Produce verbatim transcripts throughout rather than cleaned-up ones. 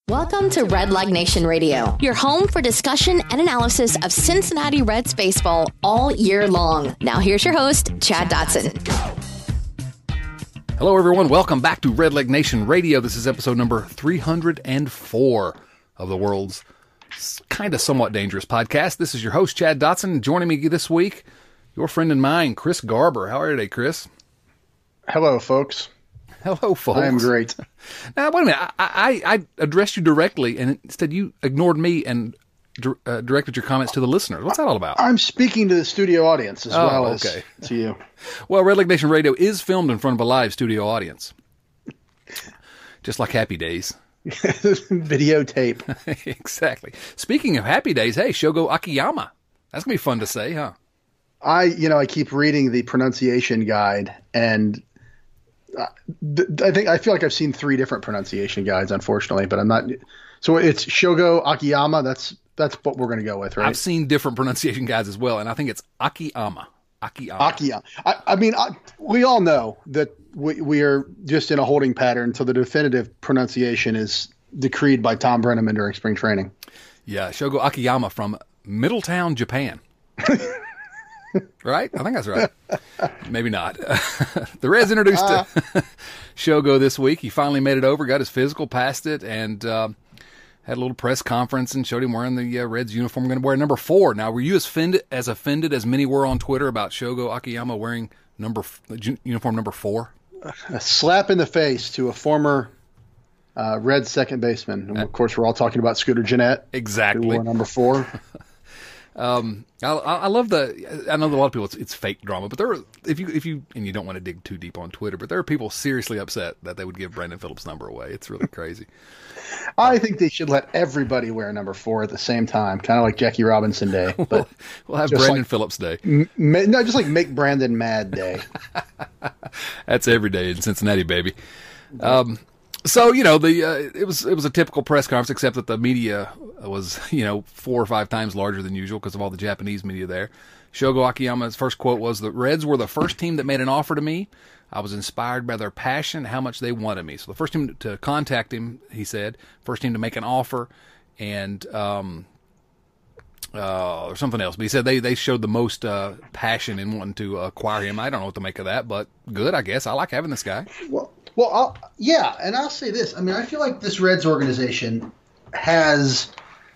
Welcome to Red Leg Nation Radio, your home for discussion and analysis of Cincinnati Reds baseball all year long. Now here's your host, Chad Dotson. Hello, everyone. Welcome back to Red Leg Nation Radio. This is episode number three hundred four of the world's kind of somewhat dangerous podcast. This is your host, Chad Dotson. Joining me this week, your friend and mine, Chris Garber. How are you today, Chris? Hello, folks. Hello, folks. I am great. Now, wait a minute. I, I, I addressed you directly, and instead you ignored me and uh, directed your comments to the listeners. What's that all about? I'm speaking to the studio audience as oh, well okay. as to you. Well, Red Leg Nation Radio is filmed in front of a live studio audience, just like Happy Days. Videotape. Exactly. Speaking of Happy Days, hey, Shogo Akiyama. That's going to be fun to say, huh? I, you know, I keep reading the pronunciation guide, and I think I feel like I've seen three different pronunciation guides, unfortunately, but I'm not. So it's Shogo Akiyama. That's that's what we're going to go with, right? I've seen different pronunciation guides as well, and I think it's Akiyama. Akiyama. Akiyama. I, I mean, I, we all know that we, we are just in a holding pattern until the definitive pronunciation is decreed by Tom Brenneman during spring training. Yeah, Shogo Akiyama from Middletown, Japan. Right? I think that's right. Maybe not. The Reds introduced uh, Shogo this week. He finally made it over, got his physical, passed it, and uh, had a little press conference and showed him wearing the uh, Reds uniform. Going to wear number four. Now, were you as offended, as offended as many were on Twitter about Shogo Akiyama wearing number uniform number four? A slap in the face to a former uh, Reds second baseman. And of course, we're all talking about Scooter Gennett. Exactly. Who wore number four. Um, I, I love the. I know that a lot of people it's, it's fake drama, but there are if you if you and you don't want to dig too deep on Twitter, but there are people seriously upset that they would give Brandon Phillips' number away. It's really crazy. I think they should let everybody wear number four at the same time, kind of like Jackie Robinson Day. But we'll, we'll have Brandon like, Phillips Day. M- no, just like make Brandon mad day. That's every day in Cincinnati, baby. Um, So, you know, the uh, it was it was a typical press conference, except that the media was, you know, four or five times larger than usual because of all the Japanese media there. Shogo Akiyama's first quote was, "The Reds were the first team that made an offer to me. I was inspired by their passion, how much they wanted me." So the first team to contact him, he said, first team to make an offer, and um, uh, or something else. But he said they, they showed the most uh, passion in wanting to acquire him. I don't know what to make of that, but good, I guess. I like having this guy. Well. Well, I'll, yeah, and I'll say this. I mean, I feel like this Reds organization has,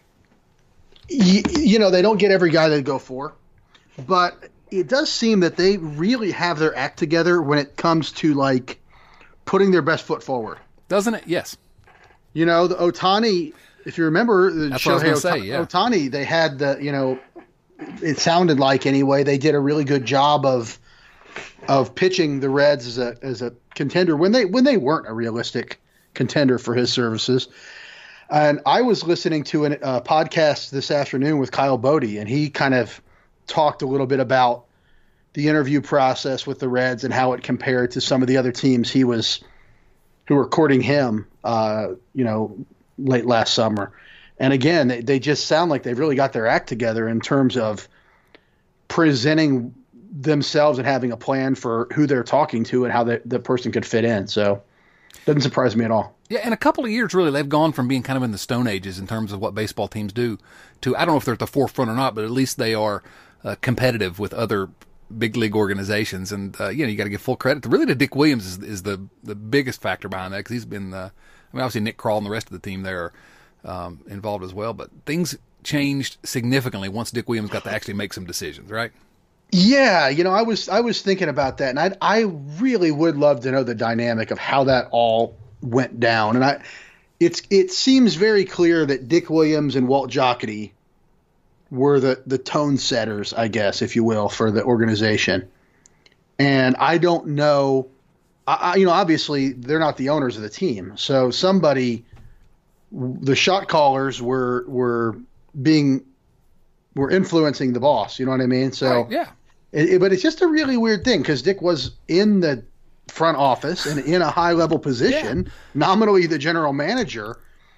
you, you know, they don't get every guy they go for, but it does seem that they really have their act together when it comes to, like, putting their best foot forward. Doesn't it? Yes. You know, the Ohtani, if you remember, the That's what I was Shohei gonna say, yeah. Ohtani, they had the, you know, it sounded like anyway, they did a really good job of of pitching the Reds as a as a contender when they when they weren't a realistic contender for his services. And I was listening to a uh, podcast this afternoon with Kyle Bodie, and he kind of talked a little bit about the interview process with the Reds and how it compared to some of the other teams he was who were courting him, uh, you know, late last summer. And again, they, they just sound like they've really got their act together in terms of presenting themselves and having a plan for who they're talking to and how the, the person could fit in. So doesn't surprise me at all. Yeah, in a couple of years, really, they've gone from being kind of in the Stone Ages in terms of what baseball teams do to, I don't know if they're at the forefront or not, but at least they are uh, competitive with other big league organizations. And, uh, you know, you got to give full credit. Really, to Dick Williams is, is the, the biggest factor behind that because he's been, uh, I mean, obviously Nick Krall and the rest of the team there are um, involved as well. But things changed significantly once Dick Williams got to actually make some decisions, right? Yeah, you know, I was I was thinking about that, and I I really would love to know the dynamic of how that all went down. And I, it's it seems very clear that Dick Williams and Walt Jocketty were the the tone setters, I guess, if you will, for the organization. And I don't know, I, I, you know, obviously they're not the owners of the team, so somebody, the shot callers were were being were influencing the boss. You know what I mean? So right, yeah. It, it, but it's just a really weird thing because Dick was in the front office and in a high level position, yeah. nominally the general manager.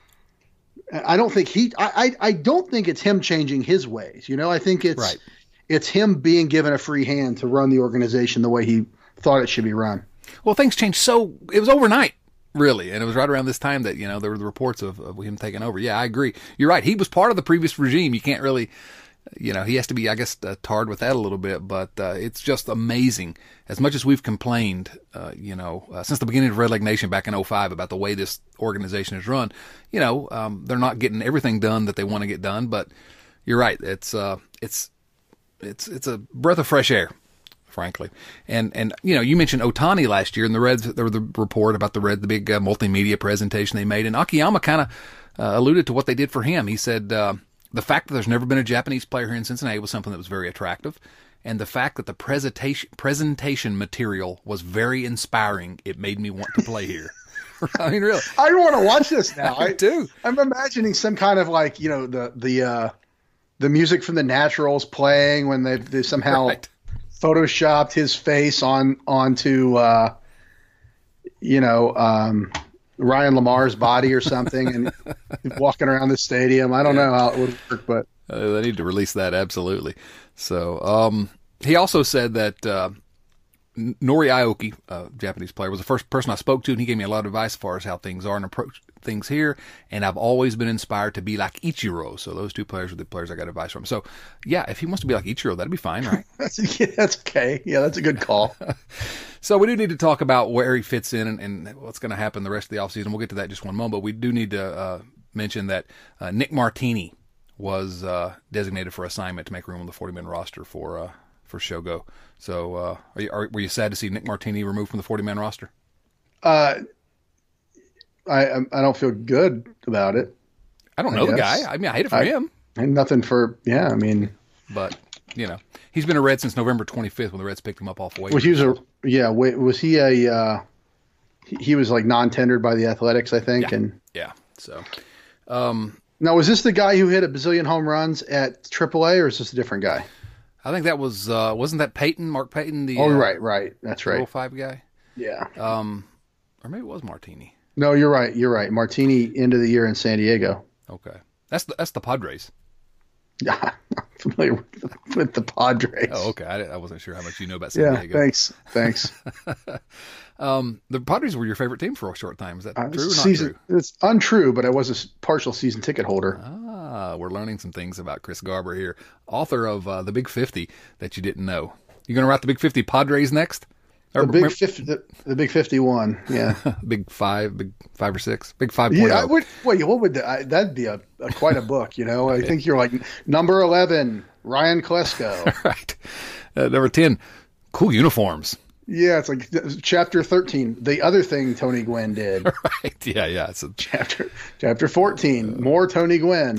I don't think he. I, I I don't think it's him changing his ways. You know, I think it's right. it's him being given a free hand to run the organization the way he thought it should be run. Well, things changed so it was overnight. Really, and it was right around this time that, you know, there were the reports of, of him taking over. Yeah, I agree. You're right. He was part of the previous regime. You can't really, you know, he has to be, I guess, uh, tarred with that a little bit. But uh, it's just amazing. As much as we've complained, uh, you know, uh, since the beginning of Red Leg Nation back in oh five about the way this organization is run, you know, um, they're not getting everything done that they want to get done. But you're right. It's uh, it's it's it's a breath of fresh air, frankly. And, and you know, you mentioned Ohtani last year, and the Reds, there was the report about the Red, the big uh, multimedia presentation they made, and Akiyama kind of uh, alluded to what they did for him. He said uh, the fact that there's never been a Japanese player here in Cincinnati was something that was very attractive, and the fact that the presentation presentation material was very inspiring, it made me want to play here. I mean, really. I want to watch this now. I do. I'm imagining some kind of like, you know, the the uh, the music from the Naturals playing when they they somehow right. photoshopped his face on onto uh, you know um, Ryan Lamar's body or something, and walking around the stadium. I don't yeah. know how it would work, but uh, they need to release that absolutely. So um, he also said that uh, Nori Aoki, uh, Japanese player, was the first person I spoke to, and he gave me a lot of advice as far as how things are and approach things here. And I've always been inspired to be like Ichiro. So those two players are the players I got advice from. So yeah, if he wants to be like Ichiro, that'd be fine, right? that's, yeah, that's okay. Yeah, that's a good call. So we do need to talk about where he fits in and, and what's going to happen the rest of the offseason. We'll get to that in just one moment. But we do need to uh, mention that uh, Nick Martini was uh, designated for assignment to make room on the forty-man roster for uh, for Shogo. So uh, are you, are, were you sad to see Nick Martini removed from the forty-man roster? Uh, I I don't feel good about it. I don't know I the guy. I mean, I hate it for I, him. And nothing for yeah. I mean, but you know, he's been a Red since November twenty-fifth when the Reds picked him up off waivers. Was he was a yeah? Wait, was he a? Uh, he, he was like non-tendered by the Athletics, I think. Yeah. And yeah. So. Um, now, was this the guy who hit a bazillion home runs at triple A, or is this a different guy? I think that was uh, wasn't that Peyton, Mark Peyton, the oh uh, right, right, that's right, oh five guy. Yeah. Um, or maybe it was Martini. No, you're right. You're right. Martini end of the year in San Diego. Okay, that's the that's the Padres. Yeah, I'm familiar with, with the Padres. Oh, okay. I, I wasn't sure how much you know about San yeah, Diego. Thanks, thanks. um, the Padres were your favorite team for a short time. Is that uh, true or not season, true? It's untrue, but I was a partial season ticket holder. Ah, we're learning some things about Chris Garber here, author of uh, the Big fifty that you didn't know. You going to write the Big fifty Padres next? The big fifty, the, the big fifty-one, yeah. Big five, big five or six, big five. Yeah, I would. Wait, what would the, I, that'd be a, a quite a book, you know? I think you're like number eleven, Ryan Klesko. Right. Uh, number ten, cool uniforms. Yeah, it's like chapter thirteen. The other thing Tony Gwynn did. Right. Yeah, yeah. It's a... chapter chapter fourteen. More Tony Gwynn.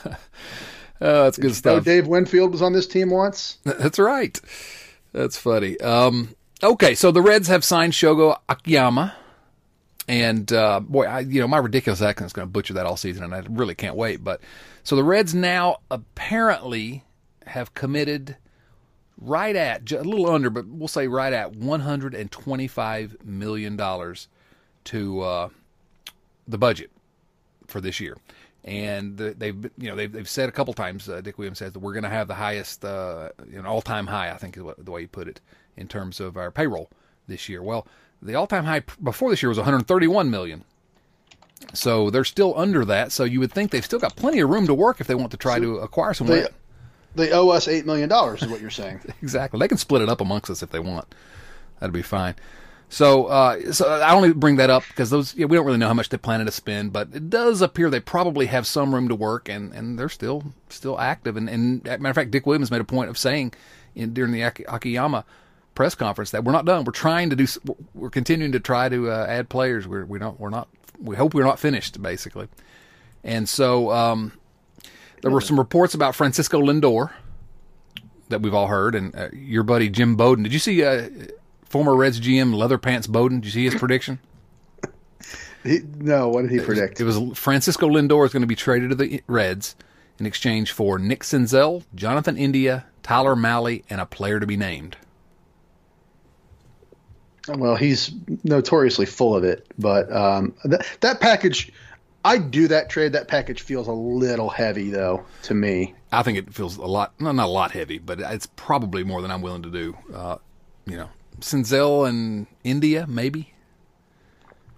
Oh, that's good stuff. Dave Winfield was on this team once. That's right. That's funny. Um. Okay, so the Reds have signed Shogo Akiyama, and uh, boy, I, you know, my ridiculous accent is going to butcher that all season, and I really can't wait. But so the Reds now apparently have committed right at a little under, but we'll say right at one hundred twenty-five million dollars to uh, the budget for this year. And they've, you know, they've they've said a couple times. Uh, Dick Williams says that we're going to have the highest, uh, you know, all-time high. I think is what, the way he put it in terms of our payroll this year. Well, the all-time high before this year was one hundred thirty-one million dollars. So they're still under that. So you would think they've still got plenty of room to work if they want to try so to acquire someone. They, they owe us eight million dollars, is what you're saying. Exactly. They can split it up amongst us if they want. That'd be fine. So, uh, so I only bring that up because those, yeah, we don't really know how much they plan to spend, but it does appear they probably have some room to work, and, and they're still still active. And, and as a matter of fact, Dick Williams made a point of saying in, during the Aki- Akiyama press conference that we're not done. We're trying to do. We're continuing to try to uh, add players. We're we don't. We're not. We hope we're not finished, basically. And so um, there were some reports about Francisco Lindor that we've all heard, and uh, your buddy Jim Bowden. Did you see? Uh, Former Reds G M Leather Pants Bowden. Did you see his prediction? He, no, what did he it predict? Was, it was Francisco Lindor is going to be traded to the Reds in exchange for Nick Senzel, Jonathan India, Tyler Mahle, and a player to be named. Well, he's notoriously full of it, but um, that, that package, I'd do that trade. That package feels a little heavy, though, to me. I think it feels a lot, no, not a lot heavy, but it's probably more than I'm willing to do. Uh, you know. Senzel and India, maybe.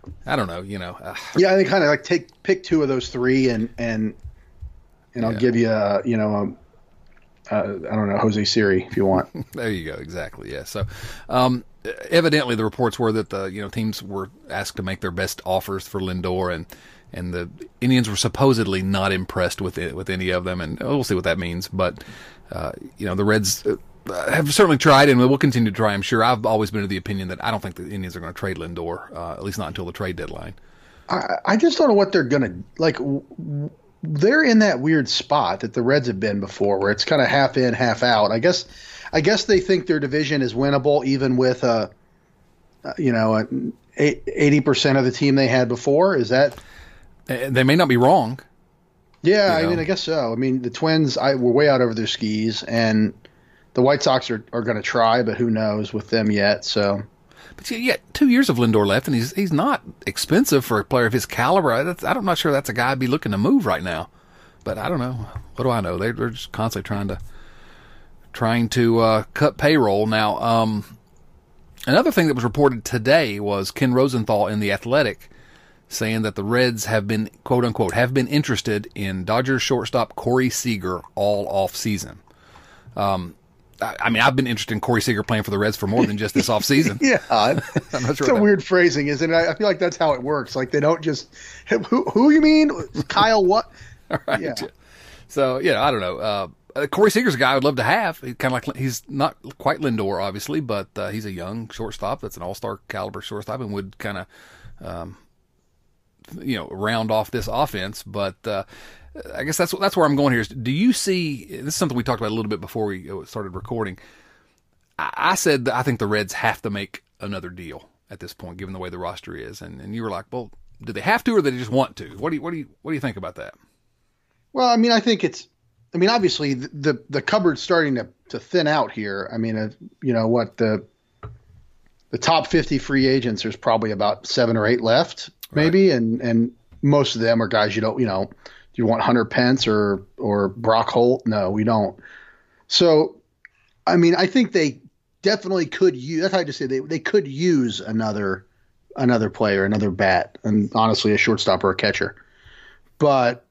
I don't know, you know. Uh, yeah, they kind of like take pick two of those three, and and and I'll yeah. give you, a, you know, a, Uh, I don't know, Jose Siri, if you want. There you go. Exactly. Yeah. So, um, evidently the reports were that the, you know, teams were asked to make their best offers for Lindor, and, and the Indians were supposedly not impressed with it, with any of them. And we'll see what that means. But, uh, you know, the Reds have certainly tried, and will continue to try, I'm sure. I've always been of the opinion that I don't think the Indians are going to trade Lindor, uh, at least not until the trade deadline. I, I just don't know what they're going to, like, w- they're in that weird spot that the Reds have been before, where it's kind of half in, half out. I guess, I guess they think their division is winnable, even with a, you know, a eighty percent of the team they had before. Is that? They may not be wrong. Yeah, you know? I mean, I guess so. I mean, the Twins I, were way out over their skis, and the White Sox are, are going to try, but who knows with them yet? So. But yeah, yeah, two years of Lindor left, and he's he's not expensive for a player of his caliber. That's, I'm not sure that's a guy I'd be looking to move right now. But I don't know. What do I know? They're, they're just constantly trying to trying to uh, cut payroll. Now, um, another thing that was reported today was Ken Rosenthal in The Athletic saying that the Reds have been, quote unquote, have been interested in Dodgers shortstop Corey Seager all off season. Um, I mean, I've been interested in Corey Seager playing for the Reds for more than just this offseason. yeah. I'm not sure it's a weird phrasing, isn't it? I feel like that's how it works. Like, they don't just – who who you mean? Kyle what? Right. Yeah. So, yeah, I don't know. Uh, Corey Seager's a guy I would love to have. He kind of like – he's not quite Lindor, obviously, but uh, he's a young shortstop that's an all-star caliber shortstop and would kind of, um, you know, round off this offense. But uh, – I guess that's that's where I'm going here. Is, do you see, this is something we talked about a little bit before we started recording. I, I said that I think the Reds have to make another deal at this point, given the way the roster is. And, and you were like, well, do they have to, or do they just want to? What do you, what do you, what do you think about that? Well, I mean, I think it's, I mean, obviously the, the, the cupboard's starting to, to thin out here. I mean, uh, you know what, the, the top fifty free agents, there's probably about seven or eight left, maybe. Right. And, and most of them are guys you don't, you know, do you want Hunter Pence or or Brock Holt? No, we don't. So, I mean, I think they definitely could use. That's how I just say they they could use another another player, another bat, and honestly, a shortstop or a catcher. But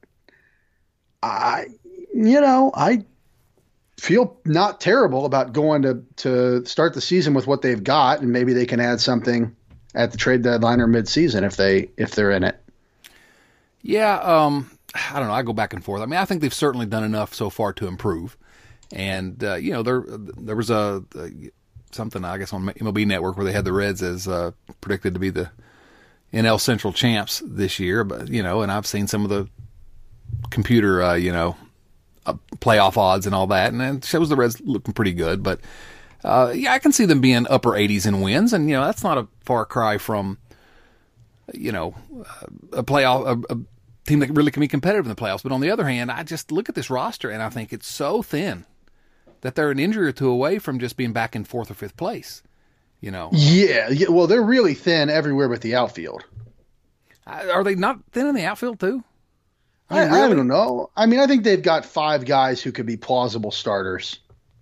I, you know, I feel not terrible about going to to start the season with what they've got, and maybe they can add something at the trade deadline or midseason if they if they're in it. Yeah. Um. I don't know. I go back and forth. I mean, I think they've certainly done enough so far to improve. And, uh, you know, there there was a, a something, I guess, on M L B Network where they had the Reds as uh, predicted to be the N L Central champs this year. But, you know, and I've seen some of the computer, uh, you know, uh, playoff odds and all that. And it shows the Reds looking pretty good. But, uh, yeah, I can see them being upper eighties in wins. And, you know, that's not a far cry from, you know, a playoff, a, a team that really can be competitive in the playoffs. But on the other hand, I just look at this roster and I think it's so thin that they're an injury or two away from just being back in fourth or fifth place. You know? Yeah. yeah well, they're really thin everywhere but the outfield. Are they not thin in the outfield too? I, mean, I, really? I don't know. I mean, I think they've got five guys who could be plausible starters.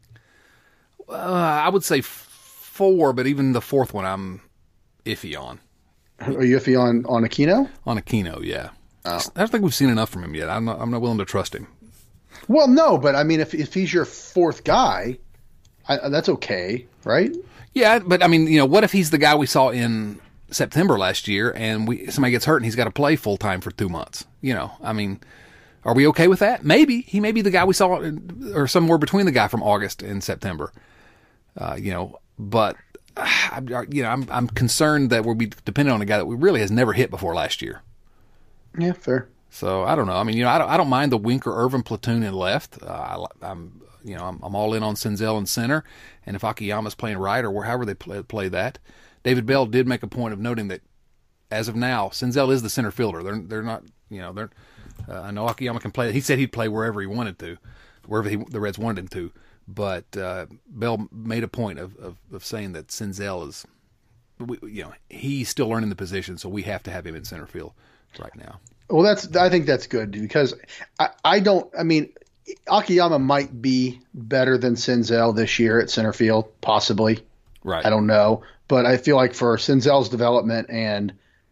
Uh, I would say four, but even the fourth one I'm iffy on. Are you iffy on, on Aquino? On Aquino, yeah. Oh. I don't think we've seen enough from him yet. I'm not, I'm not willing to trust him. Well, no, but I mean, if if he's your fourth guy, I, that's okay, right? Yeah, but I mean, you know, what if he's the guy we saw in September last year and we somebody gets hurt and he's got to play full time for two months? You know, I mean, are we okay with that? Maybe. He may be the guy we saw, or somewhere between the guy from August and September. Uh, you know, but, uh, you know, I'm I'm concerned that we'll be dependent on a guy that we really has never hit before last year. Yeah, fair. So I don't know. I mean, you know, I don't, I don't mind the Winker Irvin platoon in left. Uh, I, I'm, you know, I'm, I'm all in on Senzel in center, and if Akiyama's playing right or however they play, play that. David Bell did make a point of noting that as of now, Senzel is the center fielder. They're they're not, you know, they're. Uh, I know Akiyama can play. He said he'd play wherever he wanted to, wherever he, the Reds wanted him to. But uh, Bell made a point of, of, of saying that Senzel is, you know, he's still learning the position, so we have to have him in center field right now. Well, that's I think that's good because I, I don't I mean Akiyama might be better than Senzel this year at center field, possibly. Right. I don't know, but I feel like for Senzel's development and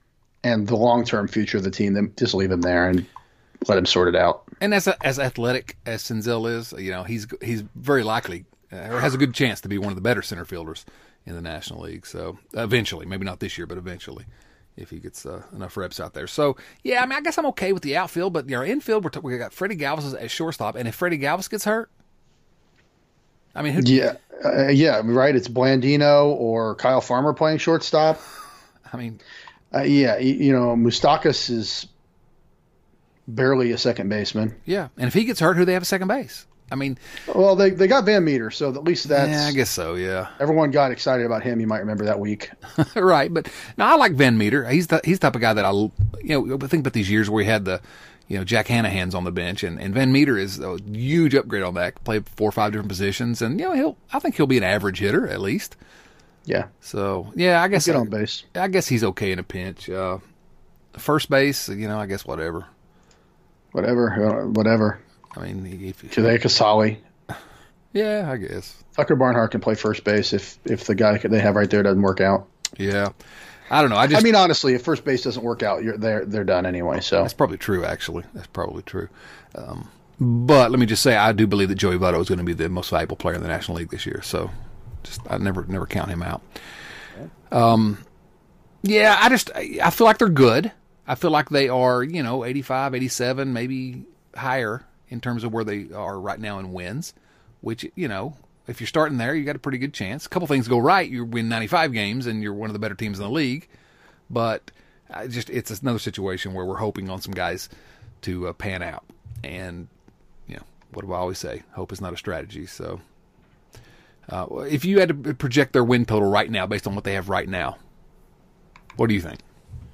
and the long term future of the team, then just leave him there and let him sort it out. And as a, as athletic as Senzel is, you know, he's he's very likely uh, or has a good chance to be one of the better center fielders in the National League. So eventually, maybe not this year, but eventually, if he gets uh, enough reps out there. So yeah, I mean, I guess I'm okay with the outfield, but you know, infield we're t- we got Freddie Galvis at shortstop, and if Freddie Galvis gets hurt, I mean, who, yeah, uh, yeah, right. It's Blandino or Kyle Farmer playing shortstop. I mean, uh, yeah, you, you know, Moustakas is barely a second baseman. Yeah, and if he gets hurt, who they have at second base? I mean, well, they they got Van Meter, so at least that's. Yeah, I guess so. Yeah, everyone got excited about him. You might remember that week, right? But no, I like Van Meter. He's the he's the type of guy that I, you know, think about these years where we had the, you know, Jack Hanahan's on the bench, and, and Van Meter is a huge upgrade on that. Played four or five different positions, and you know, he'll I think he'll be an average hitter at least. Yeah. So yeah, I guess get I, on base. I guess he's okay in a pinch. Uh, first base, you know, I guess whatever. Whatever, uh, whatever. I mean, if Jose Casali. Yeah, I guess Tucker Barnhart can play first base if if the guy they have right there doesn't work out. Yeah, I don't know. I just, I mean, honestly, if first base doesn't work out, you're they're they're done anyway. So that's probably true. Actually, that's probably true. Um, but let me just say, I do believe that Joey Votto is going to be the most valuable player in the National League this year. So, just I never never count him out. Um, yeah, I just I feel like they're good. I feel like they are, you know, eighty-five, eighty-seven, maybe higher in terms of where they are right now in wins. Which, you know, if you're starting there, you got a pretty good chance. A couple things go right, you win ninety-five games, and you're one of the better teams in the league. But I just it's another situation where we're hoping on some guys to uh, pan out. And, you know, what do I always say? Hope is not a strategy. So uh, if you had to project their win total right now based on what they have right now, what do you think?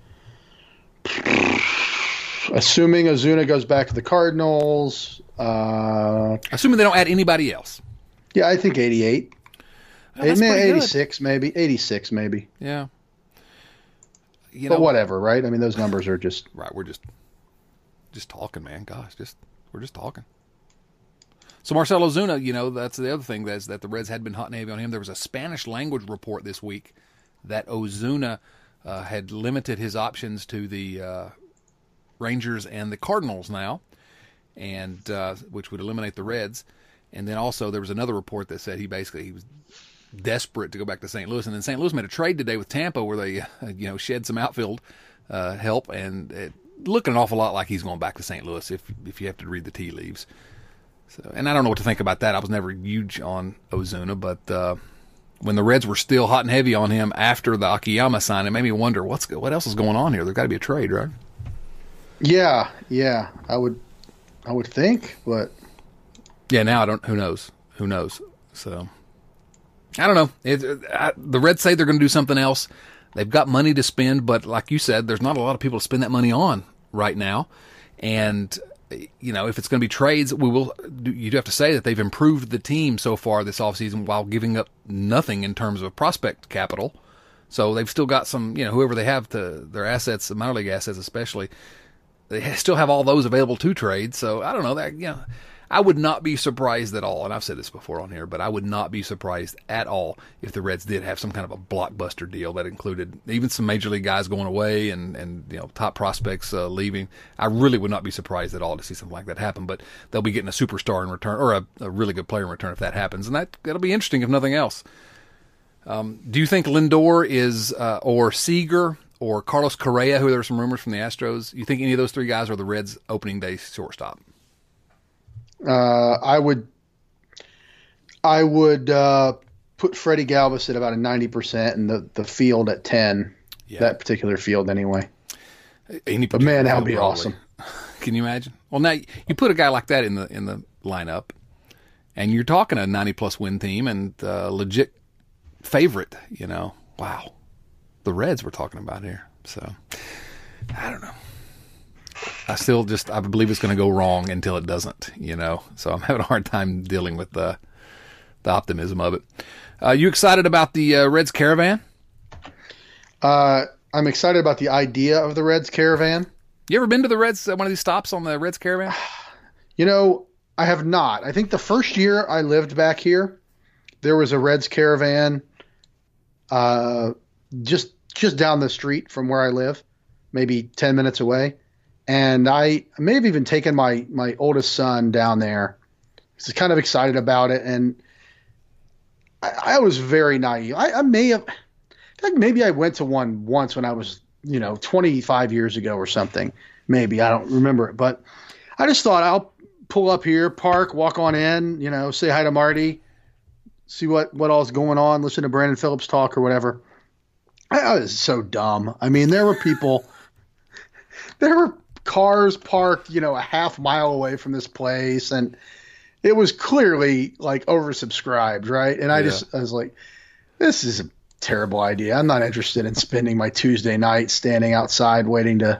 Assuming Ozuna goes back to the Cardinals. Uh, Assuming they don't add anybody else. Yeah, I think eighty-eight. Oh, that's maybe eighty-six, good. maybe. eighty-six, maybe. Yeah. You but know, whatever, right? I mean, those numbers are just... Right, we're just just talking, man. Gosh, just we're just talking. So Marcell Ozuna, you know, that's the other thing that's, that the Reds had been hot and heavy on him. There was a Spanish language report this week that Ozuna uh, had limited his options to the uh, Rangers and the Cardinals now, and uh, which would eliminate the Reds. And then also there was another report that said he basically he was desperate to go back to Saint Louis. And then Saint Louis made a trade today with Tampa where they, uh, you know, shed some outfield uh, help, and it looking an awful lot like he's going back to Saint Louis if if you have to read the tea leaves. So, and I don't know what to think about that. I was never huge on Ozuna, but uh, when the Reds were still hot and heavy on him after the Akiyama sign, it made me wonder what's what else is going on here. There's got to be a trade, right? Yeah, yeah, I would, I would think, but yeah, now I don't. Who knows? Who knows? So I don't know. It, I, the Reds say they're going to do something else. They've got money to spend, but like you said, there's not a lot of people to spend that money on right now. And you know, if it's going to be trades, we will. You do have to say that they've improved the team so far this offseason while giving up nothing in terms of prospect capital. So they've still got some, you know, whoever they have to their assets, the minor league assets especially, they still have all those available to trade. So I don't know that, you know, I would not be surprised at all, and I've said this before on here, but I would not be surprised at all if the Reds did have some kind of a blockbuster deal that included even some major league guys going away and, and you know, top prospects uh, leaving. I really would not be surprised at all to see something like that happen, but they'll be getting a superstar in return, or a, a really good player in return if that happens, and that, that'll be interesting if nothing else. Um, do you think Lindor is, uh, or Seager, or Carlos Correa, who there were some rumors from the Astros, you think any of those three guys are the Reds' opening day shortstop? Uh, I would, I would uh, put Freddie Galvis at about a ninety percent, and the, the field at ten. Yeah. That particular field, anyway. Any but man, that would be probably. awesome. Can you imagine? Well, now you put a guy like that in the in the lineup, and you're talking a ninety plus win team and uh, legit favorite. You know, wow, the Reds we're talking about here. So I don't know. I still just, I believe it's going to go wrong until it doesn't, you know. So I'm having a hard time dealing with the the optimism of it. Uh, you excited about the uh, Reds Caravan? Uh, I'm excited about the idea of the Reds Caravan. You ever been to the Reds, uh, one of these stops on the Reds Caravan? You know, I have not. I think the first year I lived back here, there was a Reds Caravan uh, just just down the street from where I live. maybe ten minutes away. And I may have even taken my, my oldest son down there. He's kind of excited about it. And I, I was very naive. I, I may have, like maybe I went to one once when I was, you know, twenty-five years ago or something. Maybe, I don't remember it. But I just thought I'll pull up here, park, walk on in, you know, say hi to Marty, see what, what all's going on, listen to Brandon Phillips talk or whatever. I, I was so dumb. I mean, there were people, there were cars parked, you know, a half mile away from this place, and it was clearly like oversubscribed, right? And I yeah. just I was like, this is a terrible idea. I'm not interested in spending my Tuesday night standing outside waiting to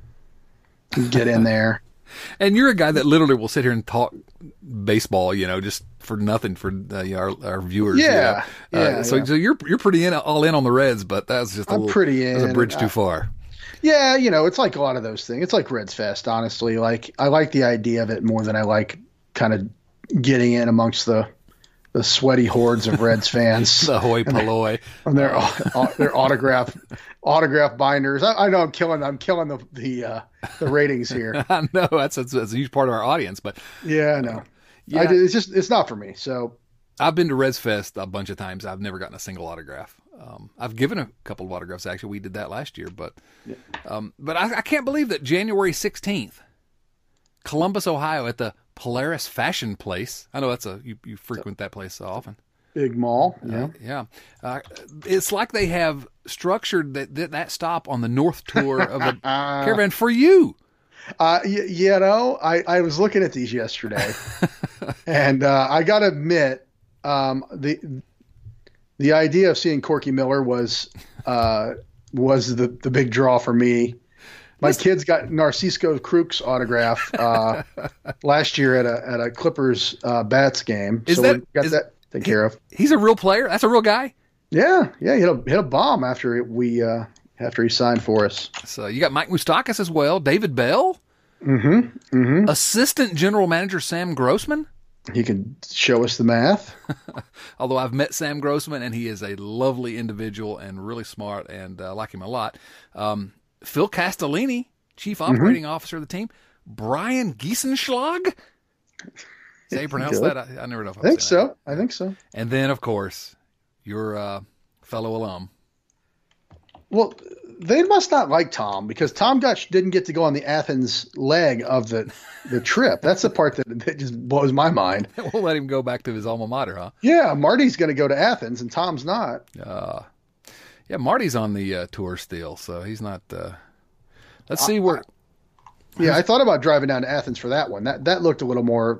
get in there. And you're a guy that literally will sit here and talk baseball, you know, just for nothing for uh, you know, our, our viewers. Yeah, you know? uh, yeah. So, yeah. so you're you're pretty in all in on the Reds, but that's just a I'm little, pretty in. That's a bridge too I, far. Yeah, you know, it's like a lot of those things. It's like Reds Fest, honestly. Like I like the idea of it more than I like kind of getting in amongst the the sweaty hordes of Reds fans. The hoi polloi. And their their autograph autograph binders. I, I know I'm killing I'm killing the the uh, the ratings here. I know that's, that's that's a huge part of our audience, but yeah, I know. Yeah. I, it's just it's not for me. So I've been to Reds Fest a bunch of times. I've never gotten a single autograph. Um, I've given a couple of autographs actually. We did that last year, but yeah. um, but I, I can't believe that January sixteenth, Columbus, Ohio, at the Polaris Fashion Place. I know that's a you, you frequent that place so often. Big mall. Yeah, uh, yeah. Uh, it's like they have structured that that, that stop on the North Tour of the Caravan for you. Uh, y- you know, I, I was looking at these yesterday, and uh, I got to admit, um, the the idea of seeing Corky Miller was uh, was the, the big draw for me. My What's kids got Narciso Cruz autograph uh, last year at a at a Clippers uh, Bats game, is so that, we got is, that taken he, care of. He's a real player. That's a real guy. Yeah, yeah, he hit a hit a bomb after we uh, after he signed for us. So you got Mike Moustakas as well, David Bell, mm-hmm, mm-hmm. Assistant General Manager Sam Grossman. He can show us the math. Although I've met Sam Grossman, and he is a lovely individual and really smart, and I uh, like him a lot. Um, Phil Castellini, Chief Operating mm-hmm. Officer of the team. Brian Giesenschlag. Is that how you pronounce that? I, I never know if I'm I think saying so. That. I think so. And then, of course, your uh, fellow alum. Well, they must not like Tom because Tom got didn't get to go on the Athens leg of the, the trip. That's the part that, that just blows my mind. We'll let him go back to his alma mater, huh? Yeah, Marty's going to go to Athens and Tom's not. Uh, yeah, Marty's on the uh, tour still, so he's not. Uh, let's see where. Yeah, I thought about driving down to Athens for that one. That that looked a little more.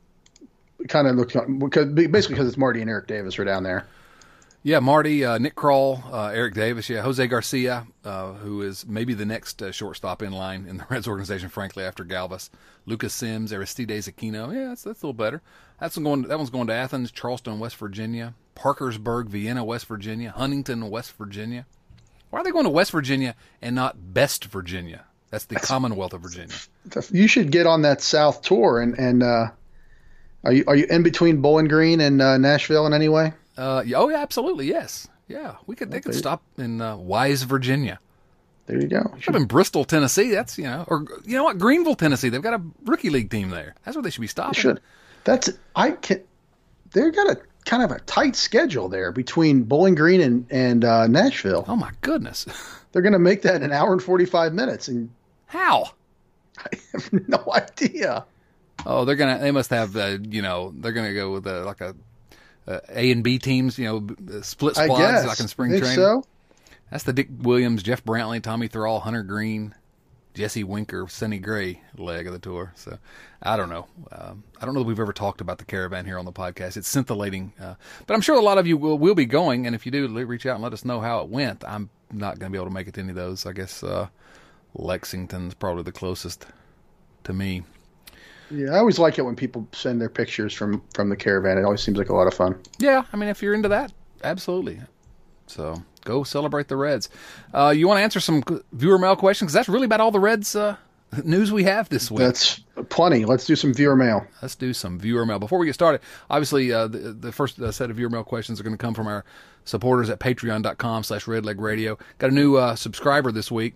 Kind of looked because basically because it's Marty and Eric Davis are down there. Yeah, Marty, uh, Nick Kroll, uh, Eric Davis, yeah, Jose Garcia, uh, who is maybe the next uh, shortstop in line in the Reds organization, frankly, after Galvis. Lucas Sims, Aristides Aquino, yeah, that's, that's a little better. That's going. That one's going to Athens, Charleston, West Virginia, Parkersburg, Vienna, West Virginia, Huntington, West Virginia. Why are they going to West Virginia and not Best Virginia? That's the that's, Commonwealth of Virginia. You should get on that South tour, and and uh, are you are you in between Bowling Green and uh, Nashville in any way? Uh, oh yeah, absolutely, yes, yeah. We could. They could stop in uh, Wise, Virginia. There you go. Should in Bristol, Tennessee. That's you know, or you know what, Greenville, Tennessee. They've got a rookie league team there. That's where they should be stopping. They should. That's I can. They've got a kind of a tight schedule there between Bowling Green and and uh, Nashville. Oh my goodness. They're going to make that an hour and forty-five minutes. And how? I have no idea. Oh, they're gonna. They must have. Uh, you know, they're gonna go with uh, like a. Uh, A and B teams, you know, split squads I guess. like in spring Think training. So? That's the Dick Williams, Jeff Brantley, Tommy Thrall, Hunter Green, Jesse Winker, Sonny Gray leg of the tour. So I don't know. Um, I don't know that we've ever talked about the Caravan here on the podcast. It's scintillating, uh, but I'm sure a lot of you will, will be going. And if you do, reach out and let us know how it went. I'm not going to be able to make it to any of those. I guess uh, Lexington's probably the closest to me. Yeah, I always like it when people send their pictures from, from the Caravan. It always seems like a lot of fun. Yeah, I mean, if you're into that, absolutely. So go celebrate the Reds. Uh, you want to answer some viewer mail questions? Because that's really about all the Reds uh, news we have this week. That's plenty. Let's do some viewer mail. Let's do some viewer mail. Before we get started, obviously, uh, the, the first uh, set of viewer mail questions are going to come from our supporters at patreon.com slash redlegradio. Got a new uh, subscriber this week.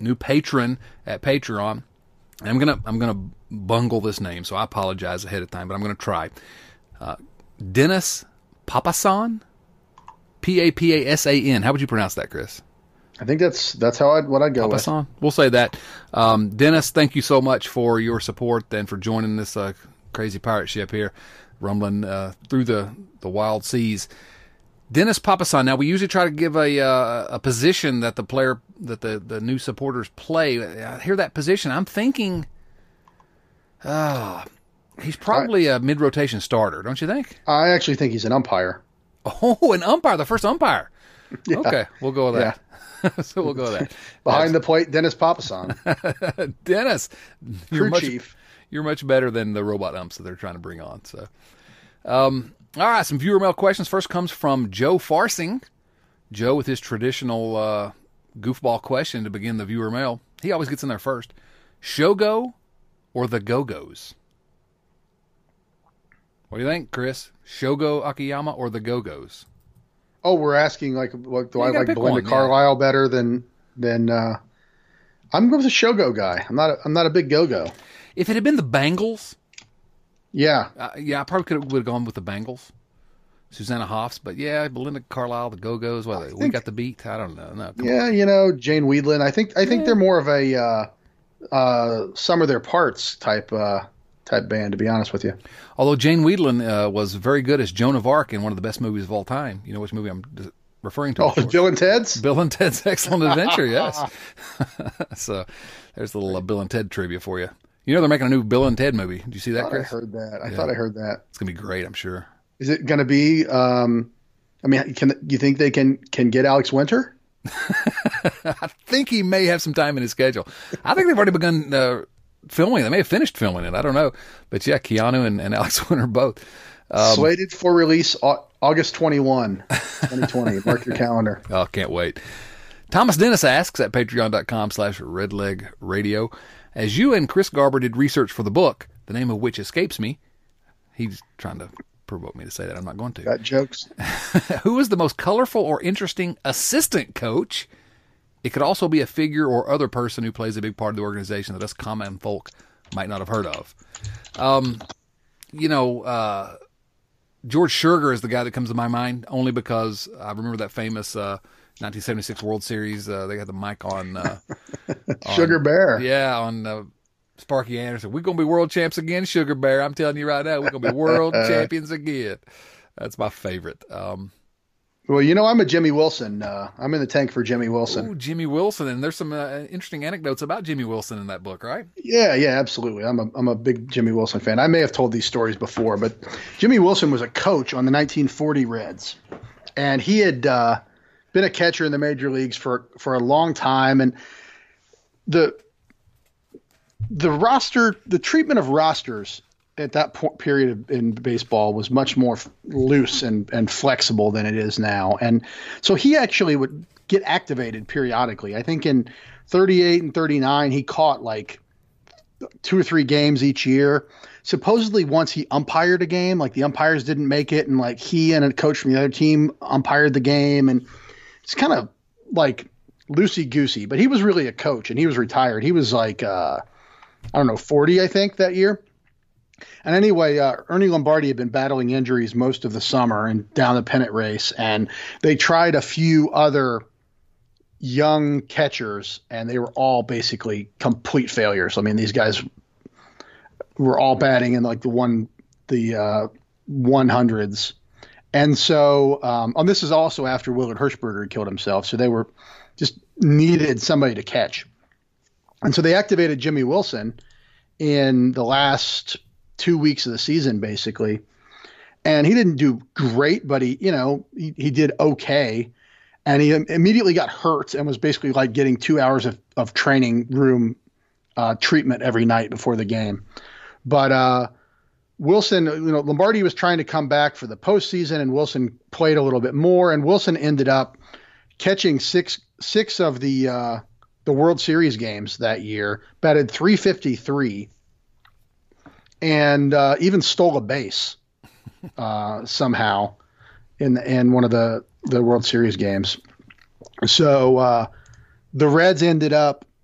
new patron at Patreon. And I'm gonna I'm gonna bungle this name, so I apologize ahead of time, but I'm gonna try. Uh, Dennis Papasan, P A P A S A N. How would you pronounce that, Chris? I think that's that's how I'd what I'd go Papasan? with. We'll say that. Um, Dennis, thank you so much for your support and for joining this uh, crazy pirate ship here, rumbling uh, through the, the wild seas. Dennis Papasan. Now we usually try to give a uh, a position that the player that the, the new supporters play. I hear that position. I'm thinking, uh, he's probably I, a mid rotation starter, don't you think? I actually think he's an umpire. Oh, an umpire, the first umpire. Yeah. Okay, we'll go with that. Yeah. So we'll go with that. Behind That's... the plate, Dennis Papasan. Dennis, you're Crew much, chief. You're much better than the robot umps that they're trying to bring on. So, um, all right, some viewer mail questions. First comes from Joe Farsing. Joe with his traditional uh, goofball question to begin the viewer mail. He always gets in there first. Shogo or the Go-Go's? What do you think, Chris? Shogo Akiyama or the Go-Go's? Oh, we're asking like, what, do you I like Belinda one, Carlisle yeah. better than than? Uh, I'm going with the Shogo guy. I'm not. A, I'm not a big Go-Go. If it had been the Bangles, yeah, uh, yeah, I probably could have gone with the Bangles, Susanna Hoffs. But yeah, Belinda Carlisle, the Go-Go's. Well, think, we got the beat. I don't know. No, yeah, on. you know, Jane Weedland. I think. I think yeah. they're more of a uh, uh, some of their parts type uh, type band. To be honest with you. Although Jane Weedland uh, was very good as Joan of Arc in one of the best movies of all time. You know which movie I'm referring to? Oh, Bill and Ted's? Bill and Ted's Excellent Adventure, yes. So there's a little uh, Bill and Ted trivia for you. You know they're making a new Bill and Ted movie. Did you see that, I Chris? I heard that. I yeah. thought I heard that. It's going to be great, I'm sure. Is it going to be, um, I mean, can you think they can, can get Alex Winter? I think he may have some time in his schedule. I think they've already begun uh, filming. They may have finished filming it. I don't know. But yeah, Keanu and, and Alex Winter both. Um, Slated for release August twenty-first, twenty twenty. Mark your calendar. Oh, can't wait. Thomas Dennis asks at patreon.com slash redleg radio, as you and Chris Garber did research for the book, the name of which escapes me. He's trying to provoke me to say that. I'm not going to. Got jokes. Who is the most colorful or interesting assistant coach? It could also be a figure or other person who plays a big part of the organization that us common folk might not have heard of. Um, you know, uh, George Sugar is the guy that comes to my mind, only because I remember that famous uh, nineteen seventy-six World Series. Uh, they had the mic on. Uh, Sugar on, Bear. Yeah, on uh, Sparky Anderson. We're going to be world champs again, Sugar Bear. I'm telling you right now, we're going to be world champions again. That's my favorite. Um, well, you know, I'm a Jimmy Wilson. Uh, I'm in the tank for Jimmy Wilson. Ooh, Jimmy Wilson. And there's some uh, interesting anecdotes about Jimmy Wilson in that book, right? Yeah, yeah, absolutely. I'm a, I'm a big Jimmy Wilson fan. I may have told these stories before, but Jimmy Wilson was a coach on the nineteen forty Reds. And he had uh, been a catcher in the major leagues for, for a long time. And the the roster, the treatment of rosters at that point, period in baseball was much more loose and, and flexible than it is now. And so he actually would get activated periodically. I think in thirty-eight and thirty-nine, he caught like two or three games each year. Supposedly once he umpired a game, like the umpires didn't make it, and like he and a coach from the other team umpired the game. And it's kind of like loosey-goosey, but he was really a coach, and he was retired. He was like, uh, I don't know, forty, I think, that year. And anyway, uh, Ernie Lombardi had been battling injuries most of the summer and down the pennant race, and they tried a few other young catchers, and they were all basically complete failures. I mean, these guys were all batting in like the one, the uh, one hundreds. And so, um, and this is also after Willard Hirschberger had killed himself, so they were just needed somebody to catch. And so they activated Jimmy Wilson in the last two weeks of the season, basically. And he didn't do great, but he, you know, he, he did okay. And he immediately got hurt and was basically like getting two hours of, of training room uh, treatment every night before the game. But uh, Wilson, you know, Lombardi was trying to come back for the postseason, and Wilson played a little bit more. And Wilson ended up catching six six of the uh, the World Series games that year, batted three fifty-three, and uh, even stole a base uh, somehow in in one of the, the World Series games. So uh, the Reds ended up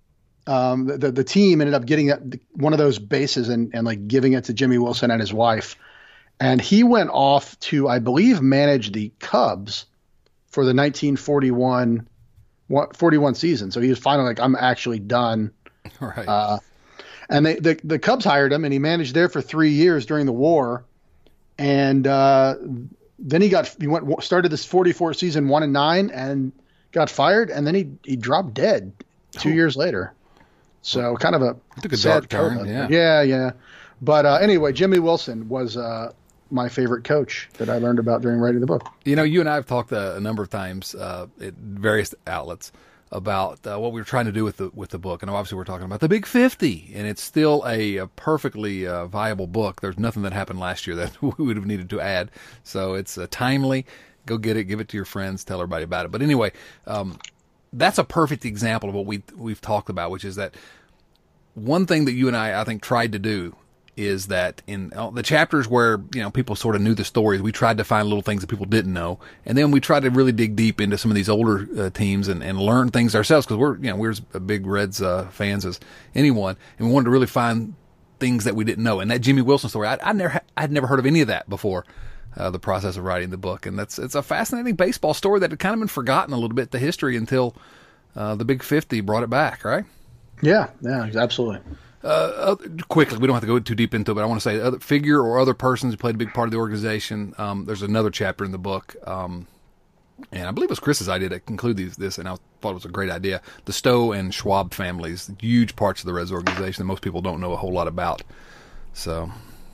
um, the the team ended up getting one of those bases and and like giving it to Jimmy Wilson and his wife, and he went off to, I believe, manage the Cubs for the nineteen forty-one season. So he was finally like, I'm actually done. Right. Uh, and they, the the Cubs hired him, and he managed there for three years during the war, and uh, then he got he went started this forty-four season one and nine and got fired, and then he he dropped dead two oh. years later. So kind of a, it took a sad dark turn. Yeah, yeah, yeah. But uh, anyway, Jimmy Wilson was uh, my favorite coach that I learned about during writing the book. You know, you and I have talked a, a number of times uh, at various outlets about uh, what we were trying to do with the with the book, and obviously we're talking about the Big fifty, and it's still a, a perfectly uh, viable book. There's nothing that happened last year that we would have needed to add, so it's uh, timely. Go get it, give it to your friends, tell everybody about it. But anyway, um, that's a perfect example of what we we've talked about, which is that one thing that you and I I think tried to do is that in uh, the chapters where, you know, people sort of knew the stories, we tried to find little things that people didn't know. And then we tried to really dig deep into some of these older uh, teams and, and learn things ourselves, because we're, you know, we're as big Reds uh, fans as anyone. And we wanted to really find things that we didn't know. And that Jimmy Wilson story, I, I never, I'd never heard of any of that before uh, the process of writing the book. And that's, it's a fascinating baseball story that had kind of been forgotten a little bit, the history, until uh, the Big fifty brought it back, right? Yeah, yeah, absolutely. Uh, quickly, we don't have to go too deep into it, but I want to say other figure or other persons who played a big part of the organization. Um, there's another chapter in the book, um, and I believe it was Chris's idea to conclude these, this, and I thought it was a great idea. The Stowe and Schwab families, huge parts of the Reds organization that most people don't know a whole lot about. So,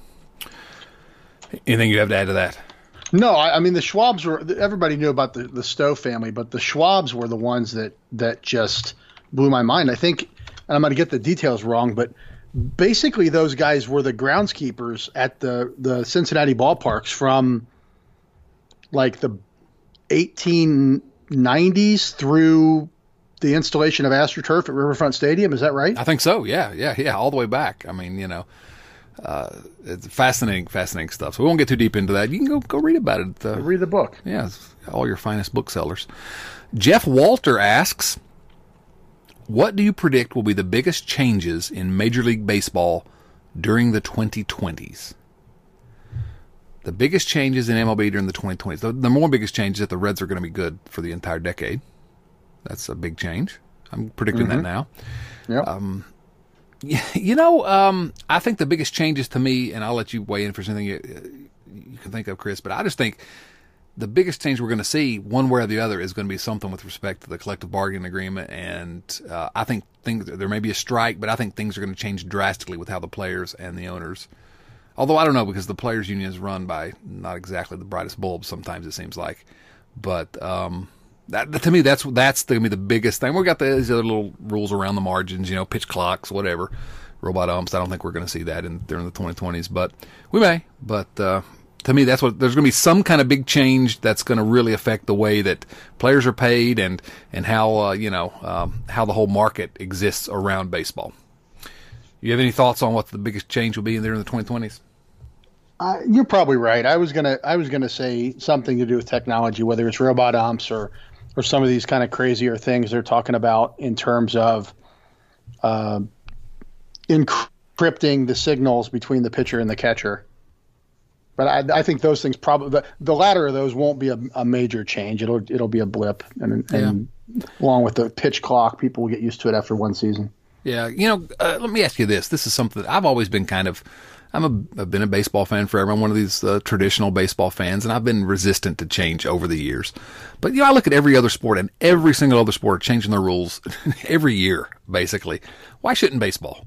anything you have to add to that? No, I, I mean, the Schwabs were, everybody knew about the, the Stowe family, but the Schwabs were the ones that, that just blew my mind. I think, and I'm going to get the details wrong, but basically those guys were the groundskeepers at the, the Cincinnati ballparks from like the eighteen nineties through the installation of AstroTurf at Riverfront Stadium. Is that right? I think so. Yeah, yeah, yeah. All the way back. I mean, you know, uh, it's fascinating, fascinating stuff. So we won't get too deep into that. You can go, go read about it. Uh, read the book. Yeah. All your finest booksellers. Jeff Walter asks, what do you predict will be the biggest changes in Major League Baseball during the twenty twenties? The biggest changes in M L B during the twenty twenties. The, the more biggest change is that the Reds are going to be good for the entire decade. That's a big change. I'm predicting mm-hmm. that now. Yep. Um, you know, um, I think the biggest changes to me, and I'll let you weigh in for something you, you can think of, Chris, but I just think the biggest change we're going to see, one way or the other, is going to be something with respect to the collective bargaining agreement. And uh, I think things, there may be a strike, but I think things are going to change drastically with how the players and the owners. Although I don't know, because the players' union is run by not exactly the brightest bulbs sometimes, it seems like. But um, that, to me, that's that's going to be the biggest thing. We've got the, these other little rules around the margins, you know, pitch clocks, whatever, robot umps. I don't think we're going to see that in during the twenty twenties, but we may. But uh, to me, that's what there's going to be some kind of big change that's going to really affect the way that players are paid and and how uh, you know um, how the whole market exists around baseball. You have any thoughts on what the biggest change will be in there in the twenty twenties? Uh, you're probably right. I was gonna I was gonna say something to do with technology, whether it's robot umps or or some of these kind of crazier things they're talking about in terms of uh, encrypting the signals between the pitcher and the catcher. But I, I think those things probably the, the latter of those won't be a, a major change. It'll it'll be a blip, and, and yeah. along with the pitch clock, people will get used to it after one season. Yeah, you know, uh, let me ask you this. This is something that I've always been kind of. I'm a, I've been a baseball fan forever. I'm one of these uh, traditional baseball fans, and I've been resistant to change over the years. But you know, I look at every other sport, and every single other sport changing their rules every year, basically. Why shouldn't baseball?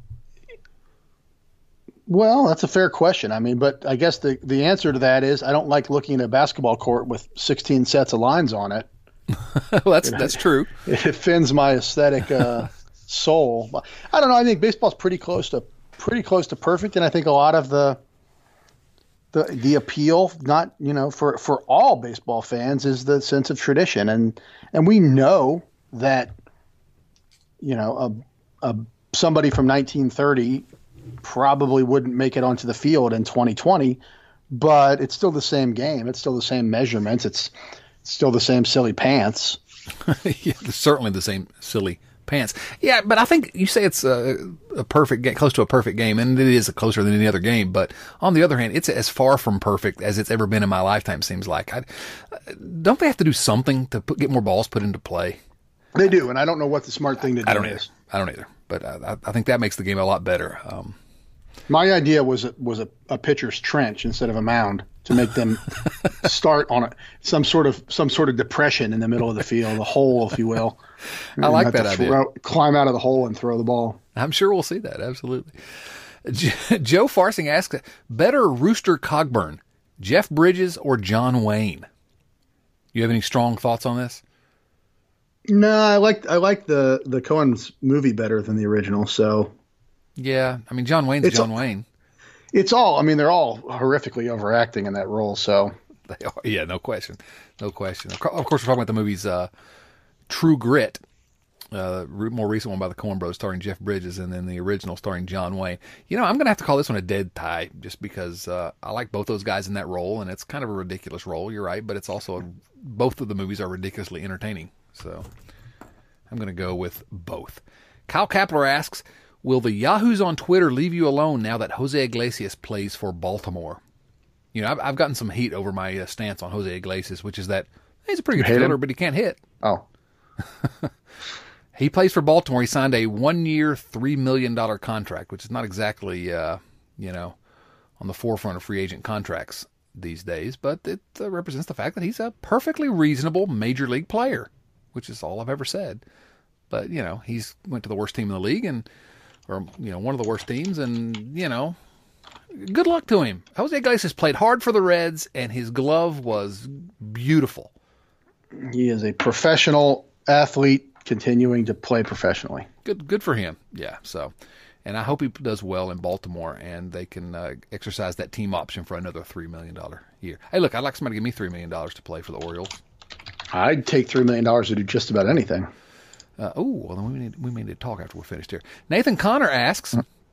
Well, that's a fair question. I mean, but I guess the, the answer to that is I don't like looking at a basketball court with sixteen sets of lines on it. Well, that's it, that's true. It offends my aesthetic uh, soul. But I don't know. I think baseball's pretty close to pretty close to perfect, and I think a lot of the the the appeal, not you know, for for all baseball fans, is the sense of tradition, and and we know that you know a a somebody from nineteen thirty probably wouldn't make it onto the field in twenty twenty, but it's still the same game. It's still the same measurements. It's still the same silly pants. Yeah, certainly the same silly pants. Yeah, but I think you say it's a, a perfect game, close to a perfect game, and it is closer than any other game. But on the other hand, it's as far from perfect as it's ever been in my lifetime, seems like. I, don't they have to do something to put, get more balls put into play? They do, and I don't know what the smart thing to do I don't is. either. I don't either. But I, I think that makes the game a lot better. Um, My idea was a, was a, a pitcher's trench instead of a mound to make them start on a, some sort of some sort of depression in the middle of the field, a hole, if you will. I like that idea. Throw, climb out of the hole and throw the ball. I'm sure we'll see that. Absolutely. Joe Farsing asks, better Rooster Cogburn, Jeff Bridges or John Wayne? You have any strong thoughts on this? No, I like I like the the Coen's movie better than the original. So yeah, I mean John Wayne's it's John all, Wayne. It's all. I mean, they're all horrifically overacting in that role. So they are. Yeah, no question, no question. Of course, we're talking about the movie's uh, True Grit, uh, more recent one by the Coen Bros, starring Jeff Bridges, and then the original starring John Wayne. You know, I'm gonna have to call this one a dead tie, just because uh, I like both those guys in that role, and it's kind of a ridiculous role. You're right, but it's also a, both of the movies are ridiculously entertaining. So I'm going to go with both. Kyle Kapler asks, will the Yahoos on Twitter leave you alone now that Jose Iglesias plays for Baltimore? You know, I've, I've gotten some heat over my uh, stance on Jose Iglesias, which is that he's a pretty good fielder, but he can't hit. Oh. He plays for Baltimore. He signed a one-year, three million dollars contract, which is not exactly, uh, you know, on the forefront of free agent contracts these days, but it uh, represents the fact that he's a perfectly reasonable major league player, which is all I've ever said. But, you know, he's went to the worst team in the league, and or, you know, one of the worst teams, and, you know, good luck to him. Jose Iglesias played hard for the Reds, and his glove was beautiful. He is a professional athlete continuing to play professionally. Good good for him, yeah. So, and I hope he does well in Baltimore, and they can uh, exercise that team option for another three million dollars a year. Hey, look, I'd like somebody to give me three million dollars to play for the Orioles. I'd take three million dollars to do just about anything. Uh, oh, well, then we need, we may need to talk after we're finished here. Nathan Connor asks,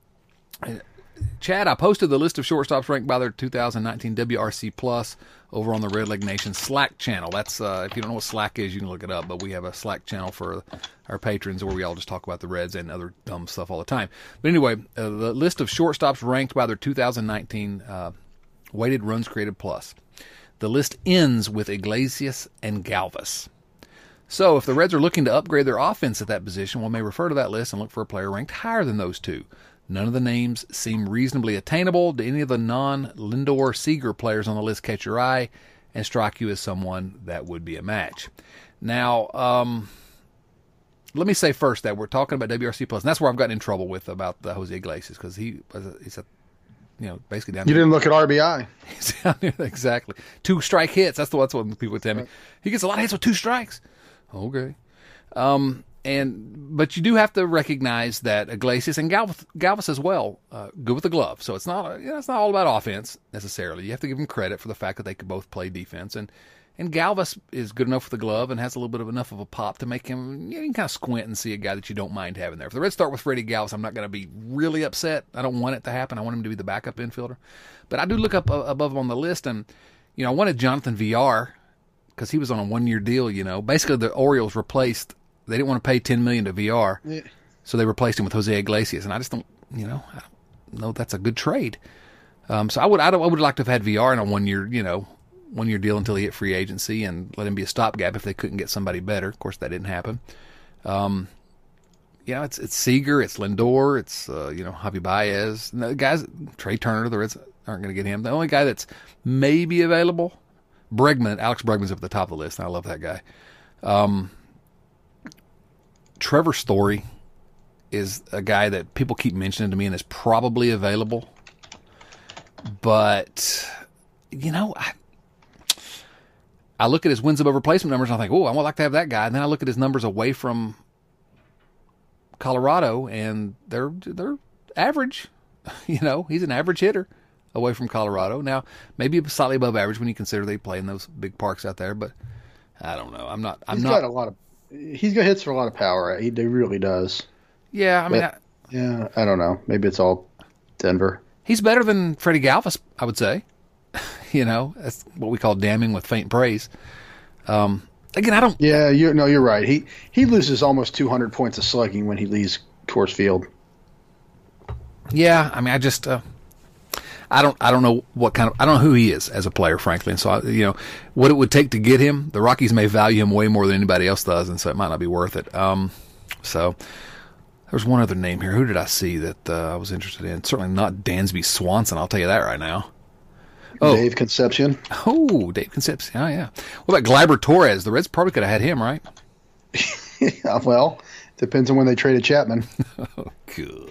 Chad, I posted the list of shortstops ranked by their two thousand nineteen W R C Plus over on the Red Leg Nation Slack channel. That's uh, if you don't know what Slack is, you can look it up, but we have a Slack channel for our patrons where we all just talk about the Reds and other dumb stuff all the time. But anyway, uh, the list of shortstops ranked by their two thousand nineteen uh, weighted runs created plus. The list ends with Iglesias and Galvis. So if the Reds are looking to upgrade their offense at that position, one may refer to that list and look for a player ranked higher than those two. None of the names seem reasonably attainable. Do any of the non-Lindor Seager players on the list catch your eye and strike you as someone that would be a match? Now, um, let me say first that we're talking about W R C Plus, and that's where I've gotten in trouble with about the Jose Iglesias, because he he's a you know basically down. You there. didn't look at R B I. He's down there, exactly. Two strike hits. That's the that's what people tell me. He gets a lot of hits with two strikes. Okay. Um. And but you do have to recognize that Iglesias and Galvis, Galvis as well, uh, good with the glove. So it's not you know, it's not all about offense necessarily. You have to give them credit for the fact that they could both play defense. And and Galvis is good enough with the glove and has a little bit of enough of a pop to make him you, know, you can kind of squint and see a guy that you don't mind having there. If the Reds start with Freddie Galvis, I'm not going to be really upset. I don't want it to happen. I want him to be the backup infielder. But I do look up uh, above him on the list, and you know I wanted Jonathan Villar because he was on a one year deal. You know, basically the Orioles replaced. They didn't want to pay ten million dollars to V R, yeah. So they replaced him with Jose Iglesias, and I just don't, you know, I don't know that's a good trade. Um, so I would, I, I would like to have had V R in a one year, you know, one year deal until he hit free agency, and let him be a stopgap if they couldn't get somebody better. Of course, that didn't happen. Um, you know, it's it's Seager, it's Lindor, it's uh, you know Javi Baez, the guys, Trey Turner. The Reds aren't going to get him. The only guy that's maybe available, Bregman, Alex Bregman's up at the top of the list, and I love that guy. Um. Trevor Story is a guy that people keep mentioning to me and is probably available. But, you know, I, I look at his wins above replacement numbers and I think, oh, I would like to have that guy. And then I look at his numbers away from Colorado and they're they're average. You know, he's an average hitter away from Colorado. Now, maybe slightly above average when you consider they play in those big parks out there. But I don't know. I'm not. I'm he's not. got a lot of. He's got hits for a lot of power. He, he really does. Yeah, I mean, but, I, yeah, I don't know. Maybe it's all Denver. He's better than Freddie Galvis, I would say. You know, that's what we call damning with faint praise. Um, again, I don't. Yeah, you no, you're right. He he loses almost two hundred points of slugging when he leaves Coors Field. Yeah, I mean, I just. Uh, I don't. I don't know what kind of. I don't know who he is as a player, frankly. And so, I, you know, what it would take to get him. The Rockies may value him way more than anybody else does, and so it might not be worth it. Um, so there's one other name here. Who did I see that uh, I was interested in? Certainly not Dansby Swanson. I'll tell you that right now. Oh, Dave Concepcion. Oh, Dave Concepcion. Oh, yeah. What about Gleyber Torres? The Reds probably could have had him, right? Yeah, well, depends on when they traded Chapman. Oh, gosh.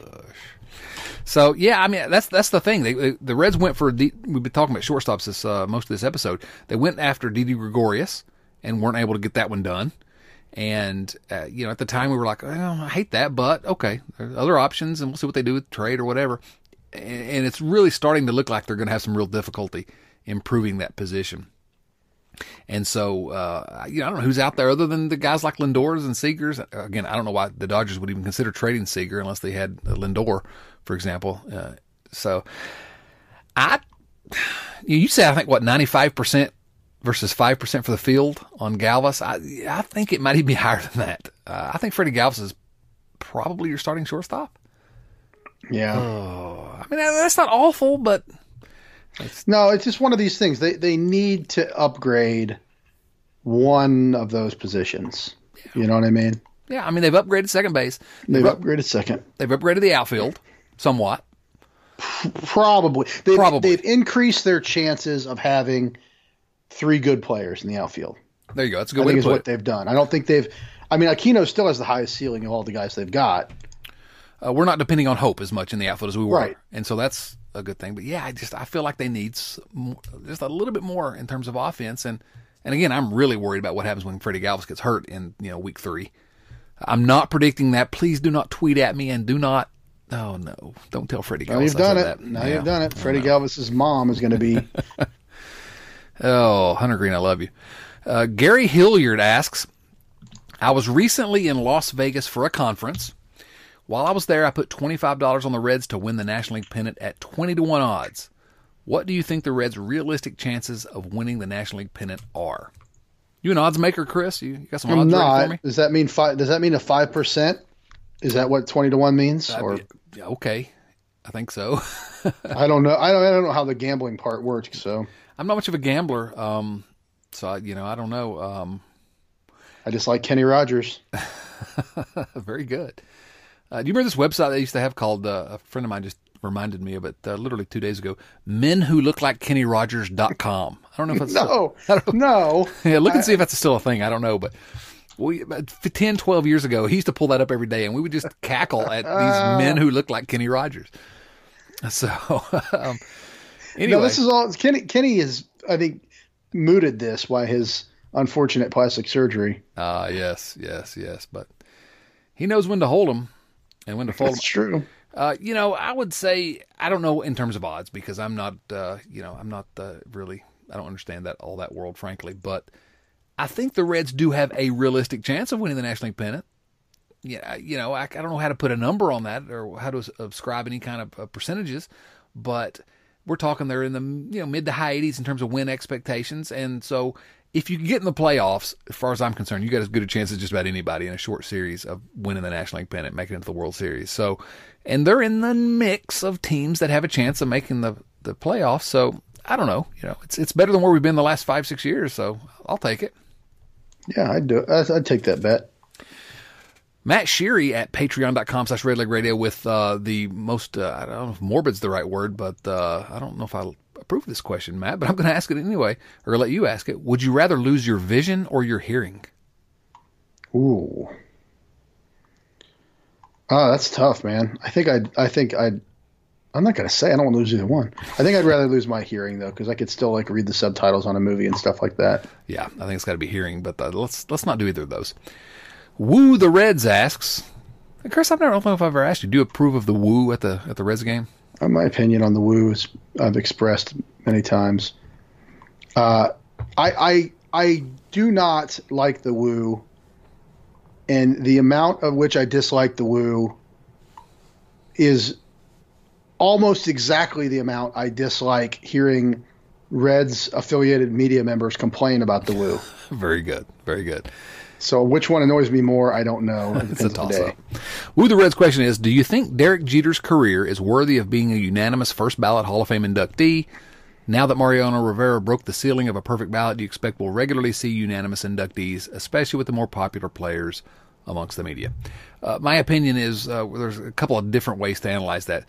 So yeah, I mean that's that's the thing. They, they, the Reds went for D, we've been talking about shortstops this uh, most of this episode. They went after Didi Gregorius and weren't able to get that one done. And uh, you know, at the time we were like, oh, I hate that, but okay, there's other options, and we'll see what they do with trade or whatever. And, and it's really starting to look like they're going to have some real difficulty improving that position. And so, uh, you know, I don't know who's out there other than the guys like Lindors and Seagers. Again, I don't know why the Dodgers would even consider trading Seager unless they had Lindor, for example. Uh, so, I, you say, I think, what, ninety-five percent versus five percent for the field on Galvis? I, I think it might even be higher than that. Uh, I think Freddie Galvis is probably your starting shortstop. Yeah. Oh, I mean, that's not awful, but... It's, no, it's just one of these things. They they need to upgrade one of those positions. Yeah. You know what I mean? Yeah, I mean, they've upgraded second base. They've, they've upgraded second. They've upgraded the outfield somewhat. Probably. They've, Probably. They've increased their chances of having three good players in the outfield. There you go. That's a good I way think to put is it. what they've done. I don't think they've – I mean, Aquino still has the highest ceiling of all the guys they've got. Uh, we're not depending on Hope as much in the outfield as we were. Right. And so that's a good thing. But yeah, I just I feel like they need some, just a little bit more in terms of offense. And and again, I'm really worried about what happens when Freddie Galvis gets hurt in you know week three. I'm not predicting that. Please do not tweet at me and do not. Oh no! Don't tell Freddie Galvis. Now you've done it. That. Now yeah. you've done it. Freddie Galvis's mom is going to be. Oh, Hunter Green, I love you. Uh, Gary Hilliard asks, I was recently in Las Vegas for a conference. While I was there, I put twenty-five dollars on the Reds to win the National League pennant at twenty to one odds. What do you think the Reds' realistic chances of winning the National League pennant are? You an odds maker, Chris? You got some I'm odds not. ready for me? Does that mean five? Does that mean a five percent? Is that what twenty to one means? Uh, or yeah, okay, I think so. I don't know. I don't. I don't know how the gambling part works. So I'm not much of a gambler, um, so I, you know I don't know. Um, I just like Kenny Rogers. Very good. Uh, do you remember this website they used to have called, uh, a friend of mine just reminded me of it uh, literally two days ago, men who look like kenny rogers dot com. I don't know if that's no, still, no. Yeah, look and see if that's still a thing. I don't know, but we about ten, twelve years ago, he used to pull that up every day, and we would just cackle at these uh, men who look like Kenny Rogers. So, um, anyway. No, this is all, Kenny, Kenny is, I think, mooted this by his unfortunate plastic surgery. Ah, uh, yes, yes, yes, but he knows when to hold them. And when to fold. That's true. Uh, you know, I would say I don't know in terms of odds because I'm not, uh, you know, I'm not uh, really. I don't understand that all that world, frankly. But I think the Reds do have a realistic chance of winning the National League pennant. Yeah, you know, I, I don't know how to put a number on that or how to ascribe any kind of uh, percentages, but we're talking they're in the you know mid to high eighties in terms of win expectations, and so. If you can get in the playoffs, as far as I'm concerned, you got as good a chance as just about anybody in a short series of winning the National League pennant, making it into the World Series. So, and they're in the mix of teams that have a chance of making the, the playoffs. So, I don't know. You know, it's it's better than where we've been the last five, six years. So, I'll take it. Yeah, I'd do it. I'd, I'd take that bet. Matt Sheary at patreon.com slash Red Leg Radio with uh, the most, uh, I don't know if morbid's the right word, but uh, I don't know if I approve this question, Matt, but I'm going to ask it anyway, or let you ask it. Would you rather lose your vision or your hearing? Ooh. Oh, that's tough, man. I think I'd, I think I'd, I'm not going to say I don't want to lose either one. I think I'd rather lose my hearing though, because I could still like read the subtitles on a movie and stuff like that. Yeah, I think it's got to be hearing, but uh, let's let's not do either of those. Woo the Reds asks, Chris, I don't know if I've ever asked you, do you approve of the woo at the at the Reds game? Uh, my opinion on the woo is I've expressed many times. Uh, I, I I do not like the woo, and the amount of which I dislike the woo is almost exactly the amount I dislike hearing Reds affiliated media members complain about the woo. Very good. Very good. So which one annoys me more, I don't know. It It's a depends on the toss-up. day. Woo the Reds question is, do you think Derek Jeter's career is worthy of being a unanimous first ballot Hall of Fame inductee? Now that Mariano Rivera broke the ceiling of a perfect ballot, do you expect we'll regularly see unanimous inductees, especially with the more popular players amongst the media? Uh, my opinion is uh, there's a couple of different ways to analyze that.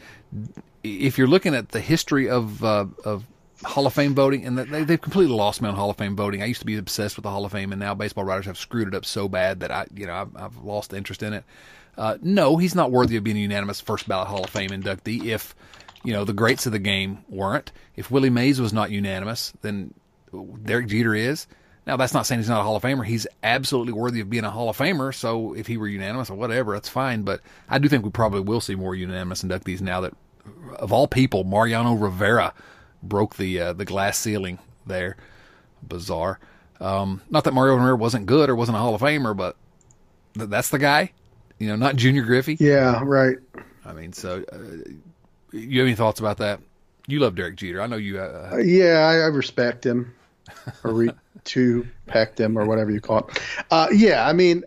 If you're looking at the history of uh, of Hall of Fame voting, and they, they've completely lost me on Hall of Fame voting. I used to be obsessed with the Hall of Fame, and now baseball writers have screwed it up so bad that I, you know, I've, I've lost interest in it. Uh, no, he's not worthy of being a unanimous first ballot Hall of Fame inductee. If, you know, the greats of the game weren't, if Willie Mays was not unanimous, then Derek Jeter is. Now, that's not saying he's not a Hall of Famer. He's absolutely worthy of being a Hall of Famer. So if he were unanimous or whatever, that's fine. But I do think we probably will see more unanimous inductees now that, of all people, Mariano Rivera broke the uh, the glass ceiling there. Bizarre. Um, not that Mario Rivera wasn't good or wasn't a Hall of Famer, but th- that's the guy. You know, not Junior Griffey. Yeah, right. I mean, so uh, you have any thoughts about that? You love Derek Jeter. I know you. Uh, Uh, yeah, I, I respect him, or re- to pecked him, or whatever you call it. Uh, yeah, I mean,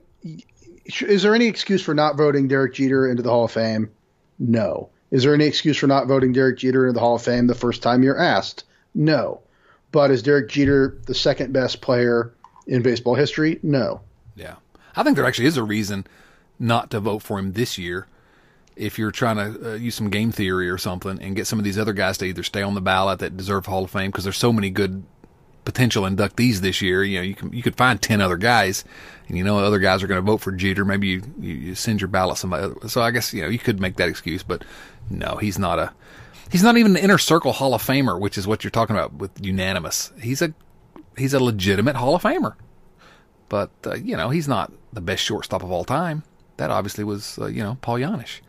is there any excuse for not voting Derek Jeter into the Hall of Fame? No. Is there any excuse for not voting Derek Jeter into the Hall of Fame the first time you're asked? No. But is Derek Jeter the second best player in baseball history? No. yeah, I think there actually is a reason not to vote for him this year. If you're trying to uh, use some game theory or something and get some of these other guys to either stay on the ballot that deserve Hall of Fame, because there's so many good potential inductees this year. You know, you can you could find ten other guys, and you know other guys are going to vote for Jeter. Maybe you, you, you send your ballot somebody other. So I guess you know you could make that excuse, but no, he's not a he's not even an inner circle Hall of Famer, which is what you're talking about with unanimous. He's a he's a legitimate Hall of Famer, but uh, you know he's not the best shortstop of all time. That obviously was uh, you know Paul Yanish.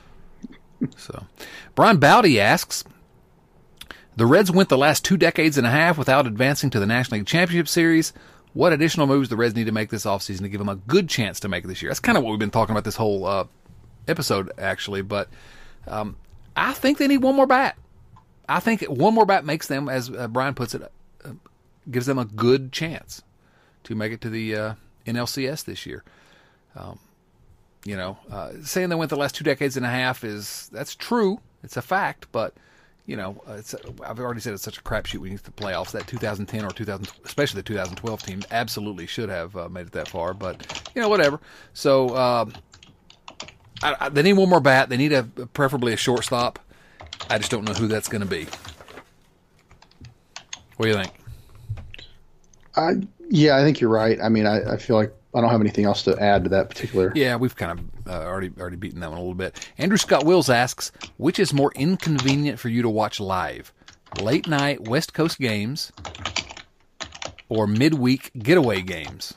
So, Brian Bowdy asks, the Reds went the last two decades and a half without advancing to the National League Championship Series. What additional moves the Reds need to make this offseason to give them a good chance to make it this year? That's kind of what we've been talking about this whole uh, episode, actually. But um, I think they need one more bat. I think one more bat makes them, as uh, Brian puts it, uh, gives them a good chance to make it to the uh, N L C S this year. Um, You know, uh, saying they went the last two decades and a half is, that's true. It's a fact, but, you know, uh, it's, I've already said it's such a crapshoot when you get to the playoffs. That two thousand ten or two thousand, especially the two thousand twelve team, absolutely should have uh, made it that far, but, you know, whatever. So, um, I, I, they need one more bat. They need a preferably a shortstop. I just don't know who that's going to be. What do you think? I, yeah, I think you're right. I mean, I, I feel like I don't have anything else to add to that particular. Yeah, we've kind of uh, already already beaten that one a little bit. Andrew Scott Wills asks, which is more inconvenient for you to watch live? Late night West Coast games or midweek getaway games?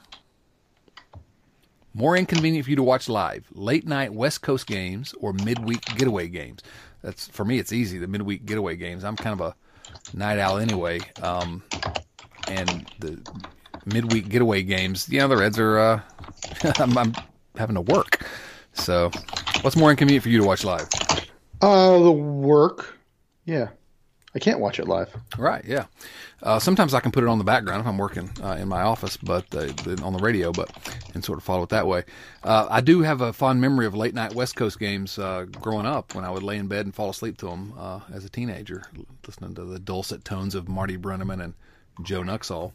More inconvenient for you to watch live? Late night West Coast games or midweek getaway games? That's, for me, it's easy, the midweek getaway games. I'm kind of a night owl anyway. Um, and the midweek getaway games, you know, the Reds are, uh, I'm, I'm having to work. So, what's more inconvenient for you to watch live? Uh, the work. Yeah. I can't watch it live. Right, yeah. Uh, sometimes I can put it on the background if I'm working uh, in my office, but uh, on the radio, but and sort of follow it that way. Uh, I do have a fond memory of late night West Coast games uh, growing up when I would lay in bed and fall asleep to them uh, as a teenager, listening to the dulcet tones of Marty Brenneman and Joe Nuxall.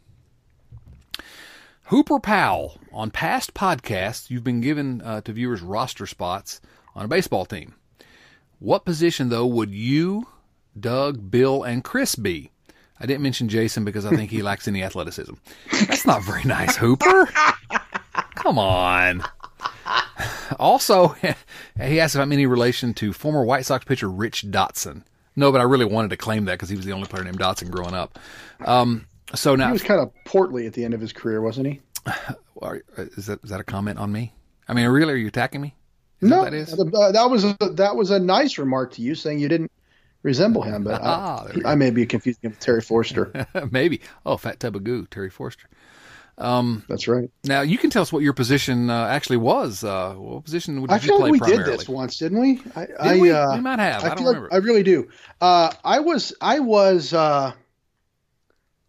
Hooper Powell, on past podcasts, you've been given uh, to viewers roster spots on a baseball team. What position, though, would you, Doug, Bill, and Chris be? I didn't mention Jason because I think he lacks any athleticism. That's not very nice, Hooper. Come on. Also, he asked if I'm any relation to former White Sox pitcher Rich Dotson. No, but I really wanted to claim that because he was the only player named Dotson growing up. Um, so now he was kind of portly at the end of his career, wasn't he? Is that is that a comment on me? I mean, really, are you attacking me? Is No, that, that is? uh, that was a, that was a nice remark to you, saying you didn't resemble him. But Ah, there we I, I may be confusing him with Terry Forster. Maybe. Oh, fat tub of goo, Terry Forster. That's right. Now you can tell us what your position uh, actually was. Uh, what position would I you feel play like we primarily? did this once, didn't we? I, Did we? I, uh, We might have. I don't feel like- remember. I really do. Uh, I was I was uh,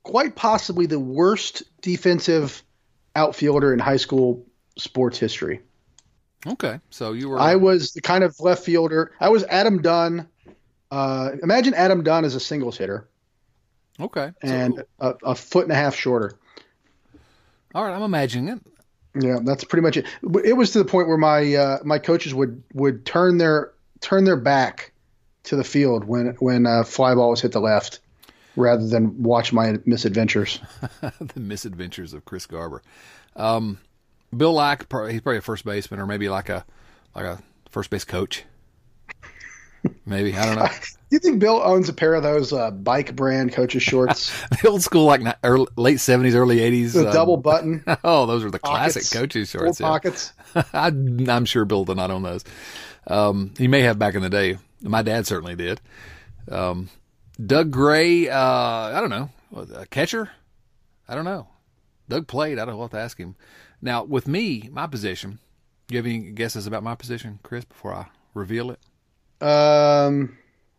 quite possibly the worst defensive outfielder in high school sports history. Okay, so you were. I was the kind of left fielder. I was Adam Dunn. Uh, imagine Adam Dunn as a singles hitter. Okay. And so, a, a foot and a half shorter. All right, I'm imagining it. Yeah, that's pretty much it. It was to the point where my uh, my coaches would, would turn their turn their back to the field when when uh, fly ball was hit the left, rather than watch my misadventures. The misadventures of Chris Garber. Um, Bill Lack, he's probably a first baseman, or maybe like a like a first base coach. Maybe, I don't know. Do you think Bill owns a pair of those uh, bike brand coaches shorts? The old school, like early, late seventies, early eighties. The um, double button. Oh, those are the pockets, classic coaches full shorts. Yeah. Pockets. I, I'm sure Bill did not own those. Um, he may have back in the day. My dad certainly did. Um, Doug Gray, uh, I don't know. A catcher? I don't know. Doug played. I don't know what to ask him. Now, with me, my position, do you have any guesses about my position, Chris, before I reveal it? Um,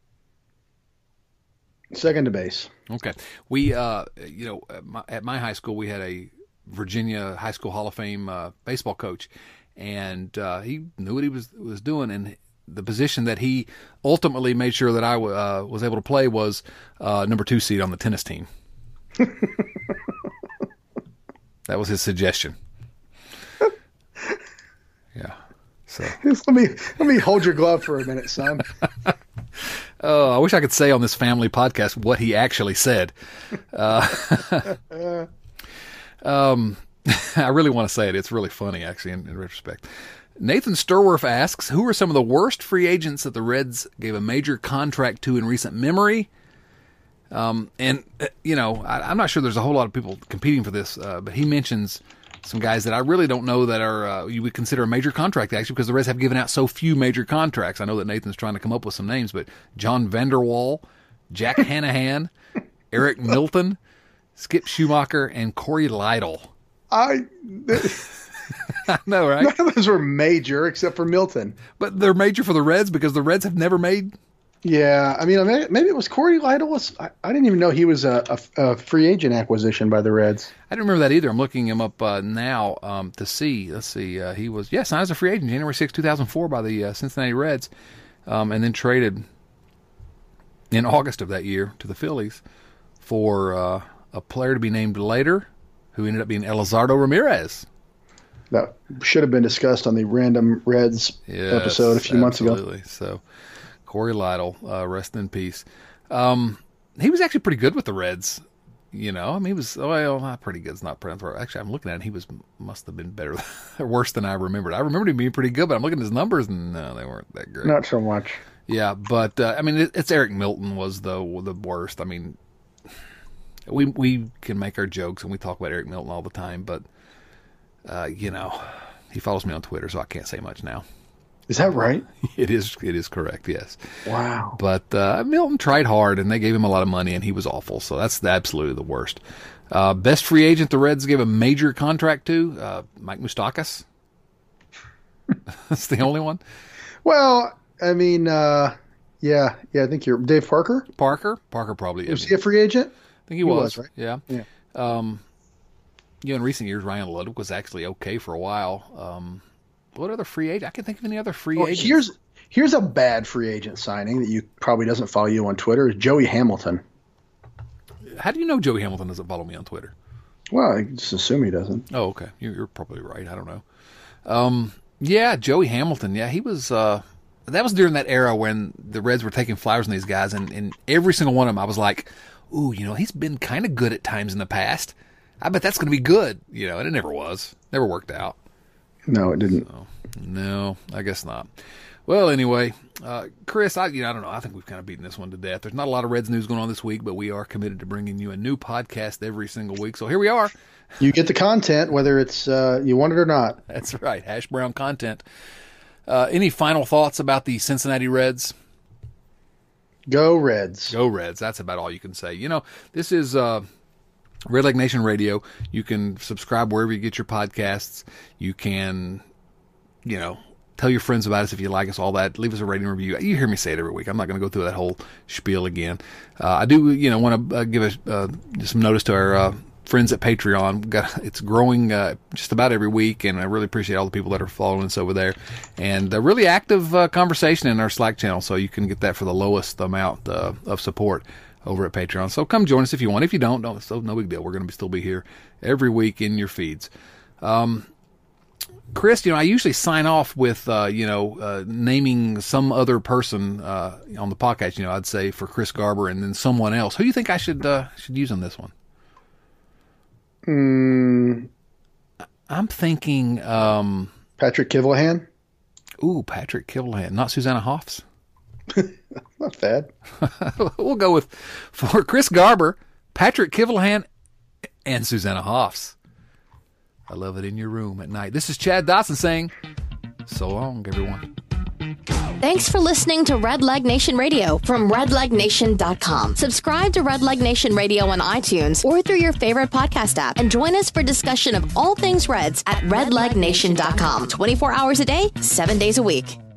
second to base. Okay. We, uh, you know, at my, at my high school, we had a Virginia High School Hall of Fame uh, baseball coach, and uh, he knew what he was was doing. And the position that he ultimately made sure that I uh, was able to play was uh, number two seed on the tennis team. That was his suggestion. Yeah. So let me let me hold your glove for a minute, son. Oh, I wish I could say on this family podcast what he actually said. Uh, um, I really want to say it. It's really funny, actually, in, in retrospect. Nathan Sturworth asks, who are some of the worst free agents that the Reds gave a major contract to in recent memory? Um, and, uh, you know, I, I'm not sure there's a whole lot of people competing for this, uh, but he mentions some guys that I really don't know that are uh, you would consider a major contract, actually, because the Reds have given out so few major contracts. I know that Nathan's trying to come up with some names, but John Vanderwall, Jack Hanahan, Eric Milton, Skip Schumacher, and Corey Lytle. I, I know, right? None of those were major except for Milton. But they're major for the Reds because the Reds have never made... Yeah, I mean, maybe it was Corey Lytle. Was, I, I didn't even know he was a, a, a free agent acquisition by the Reds. I didn't remember that either. I'm looking him up uh, now um, to see. Let's see. Uh, he was, yes, signed as a free agent January sixth, two thousand four by the uh, Cincinnati Reds, um, and then traded in August of that year to the Phillies for uh, a player to be named later who ended up being Elizardo Ramirez. That should have been discussed on the Random Reds yes, episode a few months ago. Absolutely. So, Corey Lytle, uh, rest in peace. Um, he was actually pretty good with the Reds. You know, I mean, he was, well, not pretty good. It's not pretty. Actually, I'm looking at it. He was, must have been better, or worse than I remembered. I remembered him being pretty good, but I'm looking at his numbers, and no, they weren't that great. Not so much. Yeah, but, uh, I mean, it, it's Eric Milton was the the worst. I mean, we we can make our jokes, and we talk about Eric Milton all the time, but, uh, you know, he follows me on Twitter, so I can't say much now. Is that right? It is. It is correct. Yes. Wow. But uh, Milton tried hard, and they gave him a lot of money, and he was awful. So that's the, absolutely the worst. Uh, best free agent the Reds gave a major contract to uh, Mike Moustakas. That's the only one. Well, I mean, uh, yeah, yeah. I think you're Dave Parker. Parker. Parker probably was he a free agent? I think he, he was. was. Right. Yeah. Yeah. Um, you know, in recent years, Ryan Ludwig was actually okay for a while. Um, What other free agent? I can't think of any other free well, agents. Here's here's a bad free agent signing that you probably doesn't follow you on Twitter. Is Joey Hamilton. How do you know Joey Hamilton doesn't follow me on Twitter? Well, I just assume he doesn't. Oh, okay. You're, you're probably right. I don't know. Um, yeah, Joey Hamilton. Yeah, he was. Uh, that was during that era when the Reds were taking flowers on these guys, and, and every single one of them, I was like, "Ooh, you know, he's been kind of good at times in the past. I bet that's going to be good." You know, and it never was. Never worked out. No, it didn't. So, no, I guess not. Well, anyway, uh, Chris, I, you know, I don't know. I think we've kind of beaten this one to death. There's not a lot of Reds news going on this week, but we are committed to bringing you a new podcast every single week. So here we are. You get the content, whether it's uh, you want it or not. That's right. Hash brown content. Uh, any final thoughts about the Cincinnati Reds? Go Reds. Go Reds. That's about all you can say. You know, this is uh, Red Leg Nation Radio. You can subscribe wherever you get your podcasts. You can, you know, tell your friends about us if you like us, all that. Leave us a rating review. You hear me say it every week. I'm not going to go through that whole spiel again. Uh, I do, you know, want to uh, give a, uh, some notice to our uh, friends at Patreon. Got, it's growing uh, just about every week, and I really appreciate all the people that are following us over there. And a really active uh, conversation in our Slack channel, so you can get that for the lowest amount uh, of support over at Patreon. So come join us if you want. If you don't, don't so no big deal. We're going to still be here every week in your feeds. Um, Chris, you know, I usually sign off with, uh, you know, uh, naming some other person uh, on the podcast. You know, I'd say for Chris Garber and then someone else. Who do you think I should uh, should use on this one? Mm. I'm thinking um, Patrick Kivlehan. Ooh, Patrick Kivlehan, not Susanna Hoffs. Not bad. We'll go with, for Chris Garber, Patrick Kivlehan, and Susanna Hoffs. I love it in your room at night. This is Chad Dotson saying, so long, everyone. Thanks for listening to Red Leg Nation Radio from red leg nation dot com. Subscribe to Red Leg Nation Radio on iTunes or through your favorite podcast app, and join us for discussion of all things Reds at red leg nation dot com. twenty-four hours a day, seven days a week.